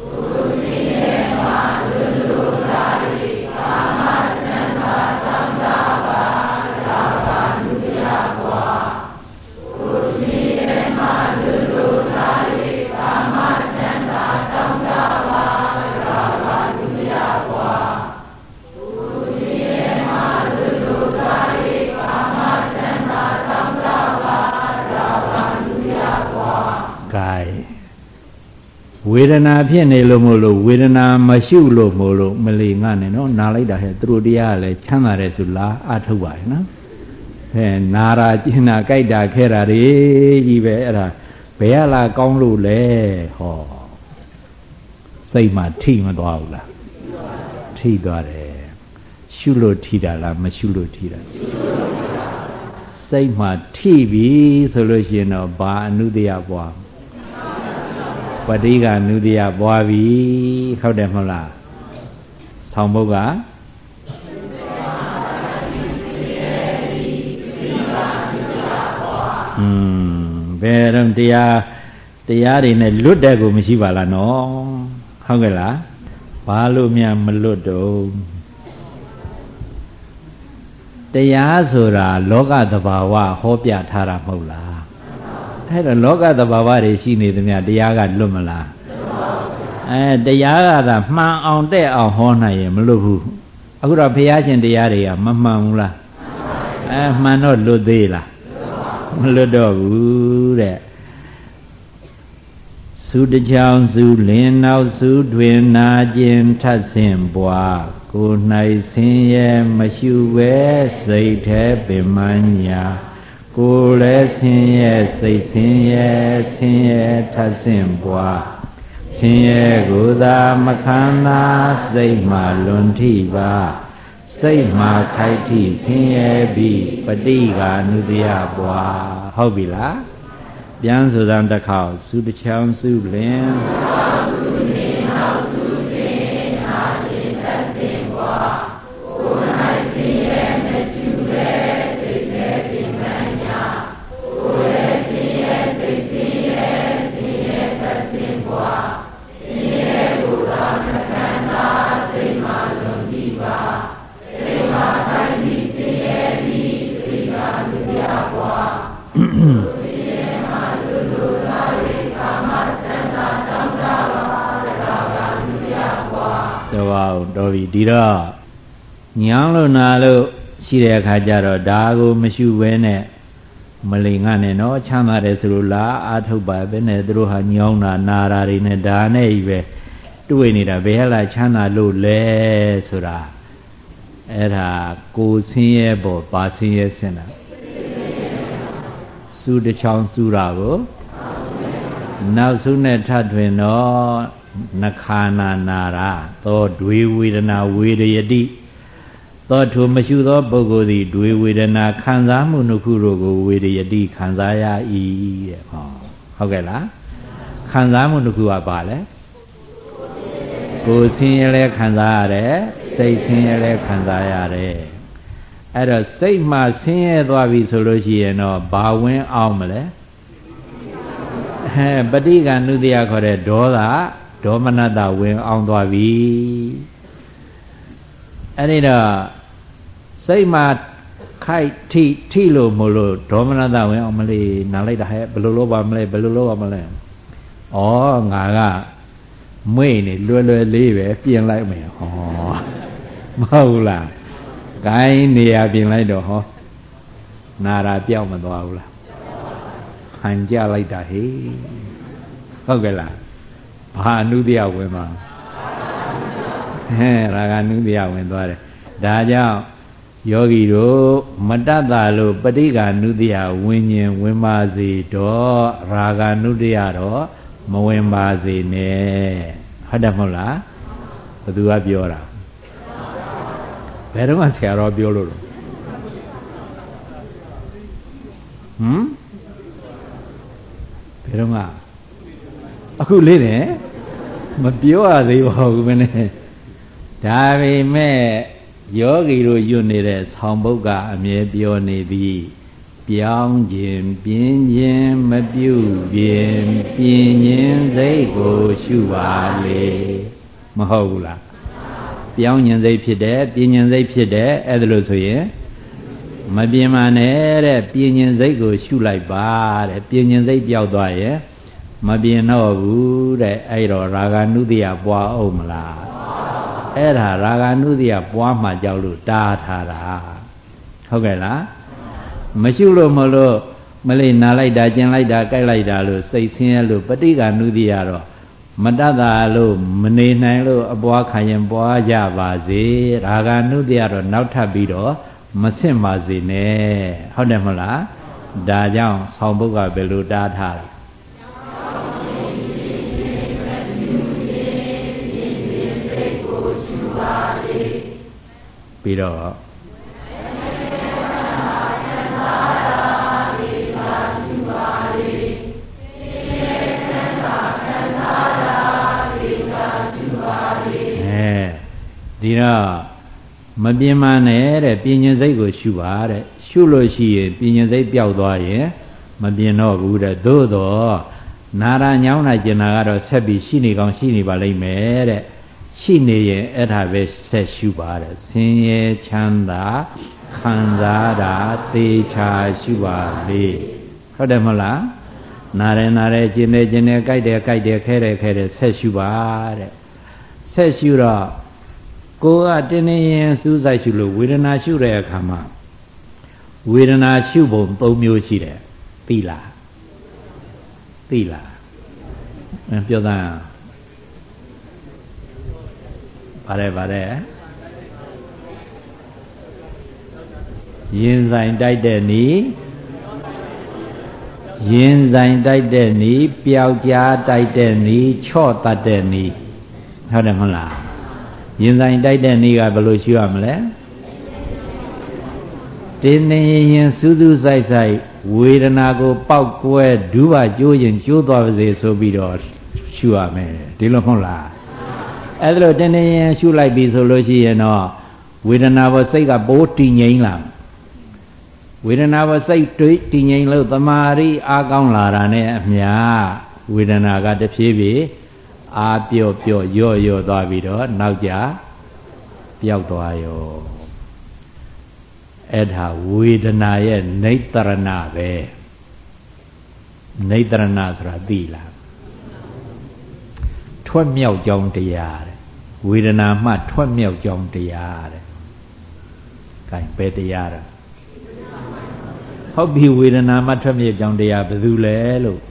ဝေဒနာဖြစ်နေလို့မို့လို့ဝေဒနာမရှိလို့မို့လို့မလီငါနဲ့နော်နာလိုက်တာဟဲ့သူတို့တရားကလည်းချမ်းသာတယ်ဆိုလားအထုတ်ပါရဲ့နော်ဟဲ့နာရာကျင်နာကြိုက်တာခဲတာတွေကြီးပဲအဲ့ဒါဘယ်ရလာကောင်းလို့လဲဟောစိတ်မှထိမသွားဘူးလားထိသွားတယ်ရှုလို့ထိတာလားမရှုလို့ထိတာစိတ်မှထိပြီဆိုလို့ရှိရင်တော့ဘာအနုတ္တိယပွားပဋိက္ခ ानु တ္တိယပွားပြီဟုတ်တယ်မဟုတ်လားဆောင်းဘုတ်ကอืมဘယ်တော့တရားတရားတွေနဲ့လွတ်တဲ့ကိုမရှိပါလားနော်ဟုတ်ကဲ့လားဘာလို့များမလွတ်တော့တရားဆိုတာလောကသဘာဝဟောပြထားတာမဟုတ်လားအဲ့တော့လောကသဘာဝတွေရှိနေသမျှတရားကလွတ်မလားအဲတရားကသာမှန်အောင်တဲ့အောင်ဟောနိုင်ရင်မလွတ်ဘူးအခုတော့ဘုရားရှင်တရားတွေကမမှန်ဘူးလားအဲမှန်တော့လွတ်သေးလားမလွတ်တော့ဘူးတဲ့သုတချောင်းစုလင်းနောက်စုတွင်နာကျင်ထပ်ဆင့်ပွားကိုယ်၌ဆင်းရဲမရှိပဲစိတ်แท้ပင်မညာကိုယ်လည်းဆင်းရဲစိတ်ဆင်းရဲဆင်းရဲထပ်ဆင့်ပွားဆင်းရဲကိုသာမခံသာစိတ်မှလွန်ထိပါစိတ်မှခိုက်ထိဆင်းရဲပြီးပဋိက္ခ ानु တ္တိယပွားဟုတ်ပြီလားပြန်ဆိုစမ်းတစ်ခေါက်သုတချောင်းစုလင်တော်ပြီဒီတော့ညောင်းလို့နာလို့ရှိတဲ့အခါကျတော့ဒါကိုမရှိဘဲနဲ့မလိမ်ငါနဲ့နော်ချမ်းသာတယ်ဆိုလို့လားအာထုတ်ပါပဲနဲ့သူတို့ဟာညောင်းတာနာတာတွေနဲ့ဒါနဲ့ကြီးပဲတွေ့နေတာဘယ်ဟလာချမ်းသာလို့လဲဆိုတာအဲ့ဒါကိုဆင်းရဲပေါ်ပါဆင်းရဲဆင်းတာစုတစ်ချောင်းစုတာကိုနောက်စုနဲ့ထပ်ထွင်တော့နခာနာနာရာသောဒွေဝေဒနာဝေရယတိသောထိုမရှိသောပုဂ္ဂိုလ်သည်ဒွေဝေဒနာခံစားမှုနှစ်ခုတို့ကိုဝေရယတိခံစားရ၏တဲ့ဟောဟုတ်ကဲ့လားခံစားမှုနှစ်ခုကဘာလဲကိုယ်ဆင်းရဲလဲခံစားရတယ်စိတ်ဆင်းရဲလဲခံစားရတယ်အဲ့တော့စိတ်မှဆင်းရဲသွားပြီဆိုလို့ရှိရင်တော့ဘာဝင်အောင်မလဲအဲပဋိက္ခ ानु တ္တိယခေါ်တဲ့ဒေါသဒေါမနတဝင်အောင်သွားပြီအဲ့ဒီတော့စိတ်မှာခိုက်ထိထိလို့မလို့ဒေါမနတဝင်အောင်မလေးနားလိုက်တာဟဲ့ဘယ်လိုလုပ်ပါမလဲဘယ်လိုလုပ်ပါမလဲဩငါကမွေ့နေလွယ်လွယ်လေးပဲပြင်လိုက်မယ်ဟောမဟုတ်လားဂိုင်းနေရာပြင်လိုက်တော့ဟောနာရာပြောက်မသွားဘူးလားဟန်ကြလိုက်တာဟေးဟုတ်ကဲ့လားဘာအနုတ္တိယဝင်ပါရာဂ နုတ္တိယဝင်သွားတယ်ဒါကြောင့်ယောဂီတို့မတတ်တာလို့ပဋိက္ခာနုတ္တိယဝิญဉ်ဝင်ပါစေတော့ရာဂ နုတ္တိယတော့မဝင်ပါစေနဲ့ဟုတ်တယ်မဟုတ်လားဘယ်သူကပြောတာဘယ်တော့မှဆရာတော်ပြောလို့လို့ဟမ်ဘယ်တော့မှအခုလေးတယ်မပြောရသေးပါဘူးမင်းဒါပေမဲ့ယောဂီတို့ယွတ်နေတဲ့ဆောင်းပုဒ်ကအမြဲပြောနေသည်ပြောင်းခြင်းပြင်းခြင်းမပြုပြင်ပြင်းခြင်းစိတ်ကိုရှုပါလေမဟုတ်ဘူးလားပြောင်းခြင်းစိတ်ဖြစ်တယ်ပြင်းခြင်းစိတ်ဖြစ်တယ်အဲ့ဒါလို့ဆိုရင်မပြင်းပါနဲ့တဲ့ပြင်းခြင်းစိတ်ကိုရှုလိုက်ပါတဲ့ပြင်းခြင်းစိတ်ပျောက်သွားရဲ့မပြင်းတော့ဘူးတဲ့အဲ့တော့ရာဂ နုတ္တိယပွားအောင်မလားအဲ့ဒါရာဂ နုတ္တိယပွားမှကြောက်လို့တားထားတာဟုတ်ကဲ့လားမရှုလို့မလို့မလေးနာလိုက်တာကျင်လိုက်တာကြိုက်လိုက်တာလို့စိတ်ဆင်းရဲလို့ပဋိက္ခာနုတ္တိယတော့မတတ်တာလို့မနေနိုင်လို့အပွားခံရင်ပွားကြပါစေရာဂ နုတ္တိယတော့နောက်ထပ်ပြီးတော့မဆင့်ပါစေနဲ့ဟုတ်တယ်မဟုတ်လားဒါကြောင့်ဆောင်းပုဒ်ကဘယ်လိုတားထားလဲပြီးတော့အဲဒီတော့မပြင်းမနဲ့တဲ့ပြင်းခြင်းစိတ်ကိုရှုပါတဲ့ရှုလို့ရှိရင်ပြင်းခြင်းစိတ်ပျောက်သွားရင်မပြင်းတော့ဘူးတဲ့သို့တော့နာရညောင်းနိုင်ကျင်တာကတော့ဆက်ပြီးရှိနေကောင်းရှိနေပါလိမ့်မယ်တဲ့ရှိနေရင်အဲ့ဒါပဲဆက်ရှုပါတဲ့ဆင်းရဲချမ်းသာခံစားတာသေချာရှုပါလေဟုတ်တယ်မဟုတ်လားနာရဲနာရဲကျင်တယ်ကျင်တယ်ကြိုက်တယ်ကြိုက်တယ်ခဲတယ်ခဲတယ်ဆက်ရှုပါတဲ့ဆက်ရှုတော့ကိုယ်ကတင်းနေရင်စူးစိုက်ရှုလို့ဝေဒနာရှုတဲ့အခါမှာဝေဒနာရှုပုံ၃မျိုးရှိတယ်သိလားသိလားပြောသားပါတယ်ပါတယ်ရင်ဆိုင်တိုက်တဲ့နီးရင်ဆိုင်တိုက်တဲ့နီးပျောက်ကြားတိုက်တဲ့နီးချော့တတ်တဲ့နီးဟုတ်တယ်မဟုတ်လားရင်ဆိုင်တိုက်တဲ့နီးကဘယ်လိုရှုရမလဲတင်းနေရင်စူးစူးဆိုင်ဆိုင်ဝေဒနာကိုပောက်ကွဲဒူးပါကျိုးရင်ကျိုးသွားပါစေဆိုပြီးတော့ရှုရမယ်ဒီလိုမဟုတ်လားအဲ့ဒါလို့တင်းတင်းရင်ရှုလိုက်ပြီဆိုလို့ရှိရင်တော့ဝေဒနာဘောစိတ်ကပိုးတည်ငြိမ်လာဝေဒနာဘောစိတ်တွေးတည်ငြိမ်လို့တမာရီအားကောင်းလာတာနဲ့အမျှဝေဒနာကတဖြည်းဖြည်းအားပြော့ပြော့ရော့ရော့သွားပြီးတော့နောက်ကြပျောက်သွားရောအဲ့ဒါဝေဒနာရဲ့နိတရဏပဲနိတရဏဆိုတာသိလားထွက်မြောက်ကြောင်းတရားတဲ့ဝေဒနာမှထွက်မြောက်ကြောင်းတရားတဲ့။ကဲဘယ်တရားလဲ။ဟုတ်ပြီဝေဒနာမှထွက်မြောက်ကြောင်းတရားဘယ်သူလဲလို့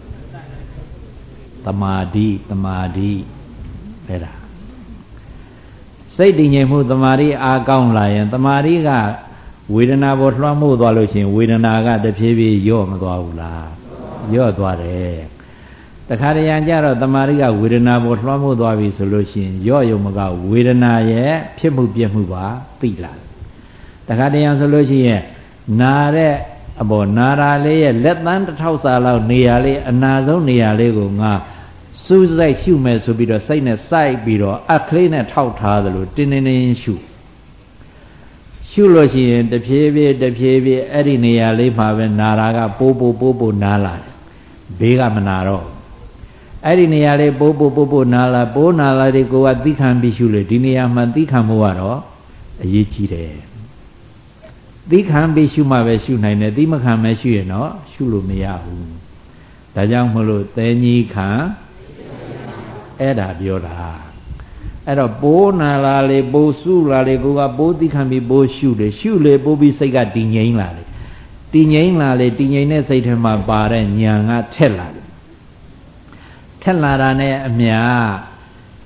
သမာဓိသမာဓိပဲလား။စိတ်တည်ငြိမ်မှုသမာဓိအားကောင်းလာရင်သမာဓိကဝေဒနာပေါ်လွှမ်းမိုးသွားလို့ရှိရင်ဝေဒနာကတဖြည်းဖြည်းညော့မသွားဘူးလား။ညော့သွားတယ်။တခါတရံကြတော့တမာရိကဝေဒနာပေါ်လွှမ်းမိုးသွားပြီဆိုလို့ရှိရင်ရော့ယုံမကဝေဒနာရဲ့ဖြစ်မှုပြက်မှုပါသိလာတခါတရံဆိုလို့ရှိရင်နာတဲ့အပေါ်နာရာလေးရဲ့လက်သန်းတစ်ထောက်စာလောက်နေရာလေးအနာဆုံးနေရာလေးကိုငါစူးစိုက်ရှုမယ်ဆိုပြီးတော့စိတ်နဲ့စိုက်ပြီးတော့အခလေးနဲ့ထောက်ထားသလိုတင်းတင်းတင်းရှုရှုလို့ရှိရင်တဖြည်းဖြည်းတဖြည်းဖြည်းအဲ့ဒီနေရာလေးမှာပဲနာရာကပိုးပိုးပိုးပိုးနားလာတယ်ဘေးကမနာတော့အဲ့ဒီနေရာလေးပိုးပိုးပိုးပိုးနာလာပိုးနာလာဒီကိုကသီးခံပြီးရှုလေဒီနေရာမှာသီးခံမှုကတော့အရေးကြီးတယ်သီးခံပြီးရှုမှပဲရှုနိုင်တယ်သီးမခံမဲရှုရင်တော့ရှုလို့မရဘူးဒါကြောင့်မလို့သဲကြီးခံအဲ့ဒါပြောတာအဲ့တော့ပိုးနာလာလေပိုးစုလာလေကိုကပိုးသီးခံပြီးပိုးရှုလေရှုလေပိုးပြီးစိတ်ကတည်ငြိမ်လာလေတည်ငြိမ်လာလေတည်ငြိမ်တဲ့စိတ်ထဲမှာပါတဲ့ဉာဏ်ကထက်လာတယ်ထက်လာတာနဲ့အမျှ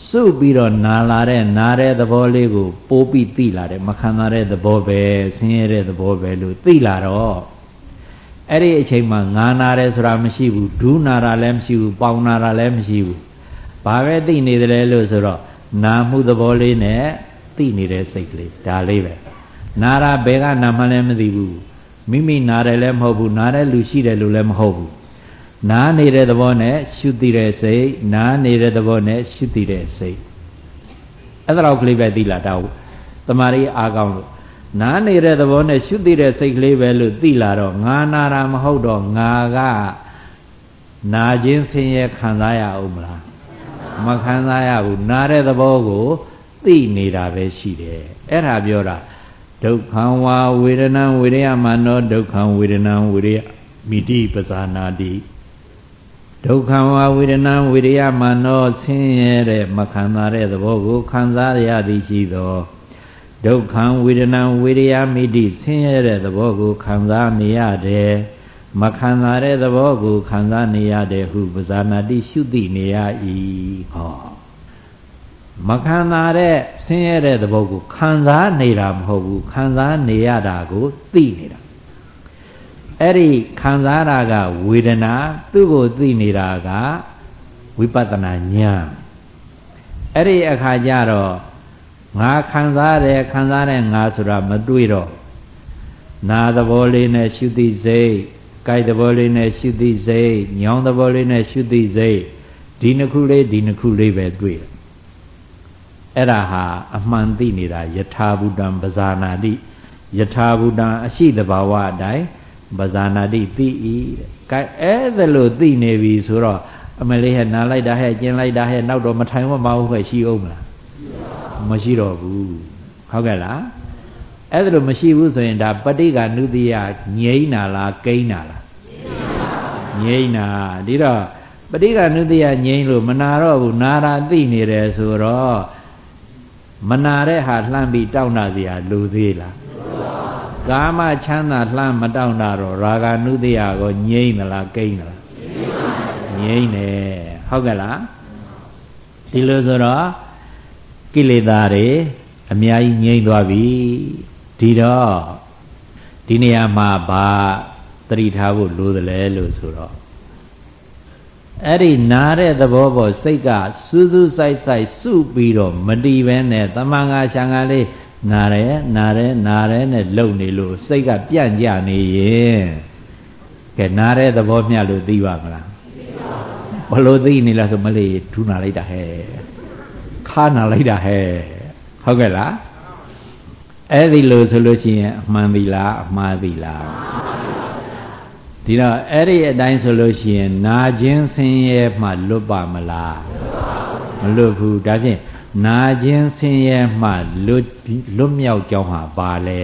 စုပြီးတော့နာလာတဲ့နာတဲ့သဘောလေးကိုပိုးပြီးသိလာတယ်မခံစားတဲ့သဘောပဲဆင်းရဲတဲ့သဘောပဲလို့သိလာတော့အဲ့ဒီအချိန်မှာငါနာတယ်ဆိုတာမရှိဘူးဒူးနာတာလည်းမရှိဘူးပေါင်နာတာလည်းမရှိဘူးဘာပဲသိနေတယ်လို့ဆိုတော့နာမှုသဘောလေးနဲ့သိနေတဲ့စိတ်ကလေးဒါလေးပဲနာတာဘယ်ကနာမှလည်းမသိဘူးမိမိနာတယ်လည်းမဟုတ်ဘူးနာတဲ့လူရှိတယ်လို့လည်းမဟုတ်ဘူးနာနေတဲ့သဘောနဲ့ရှုသိတဲ့စိတ်နာနေတဲ့သဘောနဲ့ရှုသိတဲ့စိတ်အဲ့ဒါတော့ကလေးပဲသိလာတော့တမာရီအားကောင်းလို့နာနေတဲ့သဘောနဲ့ရှုသိတဲ့စိတ်ကလေးပဲလို့သိလာတော့ငါနာတာမဟုတ်တော့ငါကနာခြင်းဆင်းရဲခံစားရအောင်မလားမခံစားရဘူးနာတဲ့သဘောကိုသိနေတာပဲရှိတယ်အဲ့ဒါပြောတာဒုက္ခံဝါဝေဒနာဝေရယမနောဒုက္ခံဝေဒနာဝေရယမိတိပဇာနာတိဒုက္ခံဝါဝေဒနာဝေရယမနောဆင်းရဲတဲ့မခံစားတဲ့သဘောကိုခံစားရသည်ရှိသောဒုက္ခံဝေဒနာဝေရယမိတိဆင်းရဲတဲ့သဘောကိုခံစားနေရတယ်မခံစားတဲ့သဘောကိုခံစားနေရတယ်ဟုပဇာနာတိရှုသိနေရ၏ဟောမခံစားတဲ့ဆင်းရဲတဲ့သဘောကိုခံစားနေတာမဟုတ်ဘူးခံစားနေရတာကိုသိနေတာအဲ့ဒီခံစားတာကဝေဒနာသူ့ကိုသိနေတာကဝိပဿနာဉာဏ်အဲ့ဒီအခါကျတော့ငါခံစားတယ်ခံစားတဲ့ငါဆိုတာမတွေ့တော့နာသဘောလေးနဲ့ရှုသိစိတ်ကြိုက်သဘောလေးနဲ့ရှုသိစိတ်ညောင်းသဘောလေးနဲ့ရှုသိစိတ်ဒီနှစ်ခုလေးဒီနှစ်ခုလေးပဲတွေ့တယ်အဲ့ဒါဟာအမှန်သိနေတာယထာဘူတံပဇာနာတိယထာဘူတံအရှိတဘာဝအတိုင်းပဇာနာတိသိ၏တဲ့။အဲ့ဒါလို့သိနေပြီဆိုတော့အမလေးဟဲ့နာလိုက်တာဟဲ့ကျင်လိုက်တာဟဲ့နောက်တော့မထိုင်မမဟုတ်ပဲရှိအောင်မလားမရှိတော့ဘူးဟုတ်ကဲ့လားအဲ့ဒါလို့မရှိဘူးဆိုရင်ဒါပဋိက္ခဏုတ္တိယငြိမ့်နာလားကိန်းနာလားငြိမ့်နာဒီတော့ပဋိက္ခဏုတ္တိယငြိမ့်လို့မနာတော့ဘူးနာတာသိနေတယ်ဆိုတော့မနာတဲ့ဟာလှမ်းပြီးတောင်းတာစီဟာလူသေးလားကာမချမ်းသာလှမ်းမတောင်းတာတော့ရာဂနုတ္တိယကိုငြိမ့်သလားကိန်းသလားငြိမ့်တယ်ဟုတ်ကဲ့လားဒီလိုဆိုတော့ကိလေသာတွေအများကြီးငြိမ့်သွားပြီဒီတော့ဒီနေရာမှာဘာသတိထားဖို့လိုသလဲလို့ဆိုတော့အဲ့ဒီနာတဲ့သဘောပေါ်စိတ်ကစူးစူးဆိုင်ဆိုင်စုပြီးတော့မတီးပဲနဲ့တမန်ငါရှာငါလေးနာရဲနာရဲနာရဲနဲ့လုံနေလို့စိတ်ကပြန့်ကြနေရင်ကဲနာတဲ့သဘောမျှလို့သိပါမလားဘလို့သိနေလားဆိုမလေးထူနာလိုက်တာဟဲ့ခါနာလိုက်တာဟဲ့ဟုတ်ကဲ့လားအဲ့ဒီလို့ဆိုလို့ရှိရင်အမှန်ပြီလားအမှားပြီလားဒီတော့အဲ့ဒီအတိုင်းဆိုလို့ရှိရင်နာခြင်းဆင်းရဲမှလွတ်ပါမလားမလွတ်ဘူးဒါဖြင့်နာခြင်းဆင်းရဲမှလွတ်လွတ်မြောက်ကြောင်းဟာဘာလဲ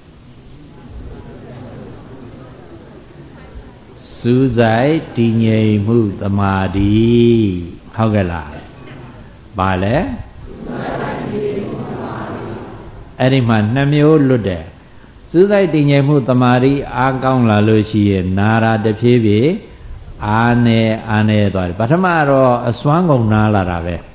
စူးစိုက်တည်ငြိမ်မှုသမာဓိဟုတ်ကဲ့လားဘာလဲအဲ့ဒီမှာနှစ်မျိုးလွတ်တယ်စူးစိုက်တည်ငြိမ်မှုသမာဓိအားကောင်းလာလို့ရှိရင်နာရာတဖြည်းဖြည်းအာနေအာနေသွားတယ်ပထမတော့အစွမ်းကုန်နာလာတာပဲ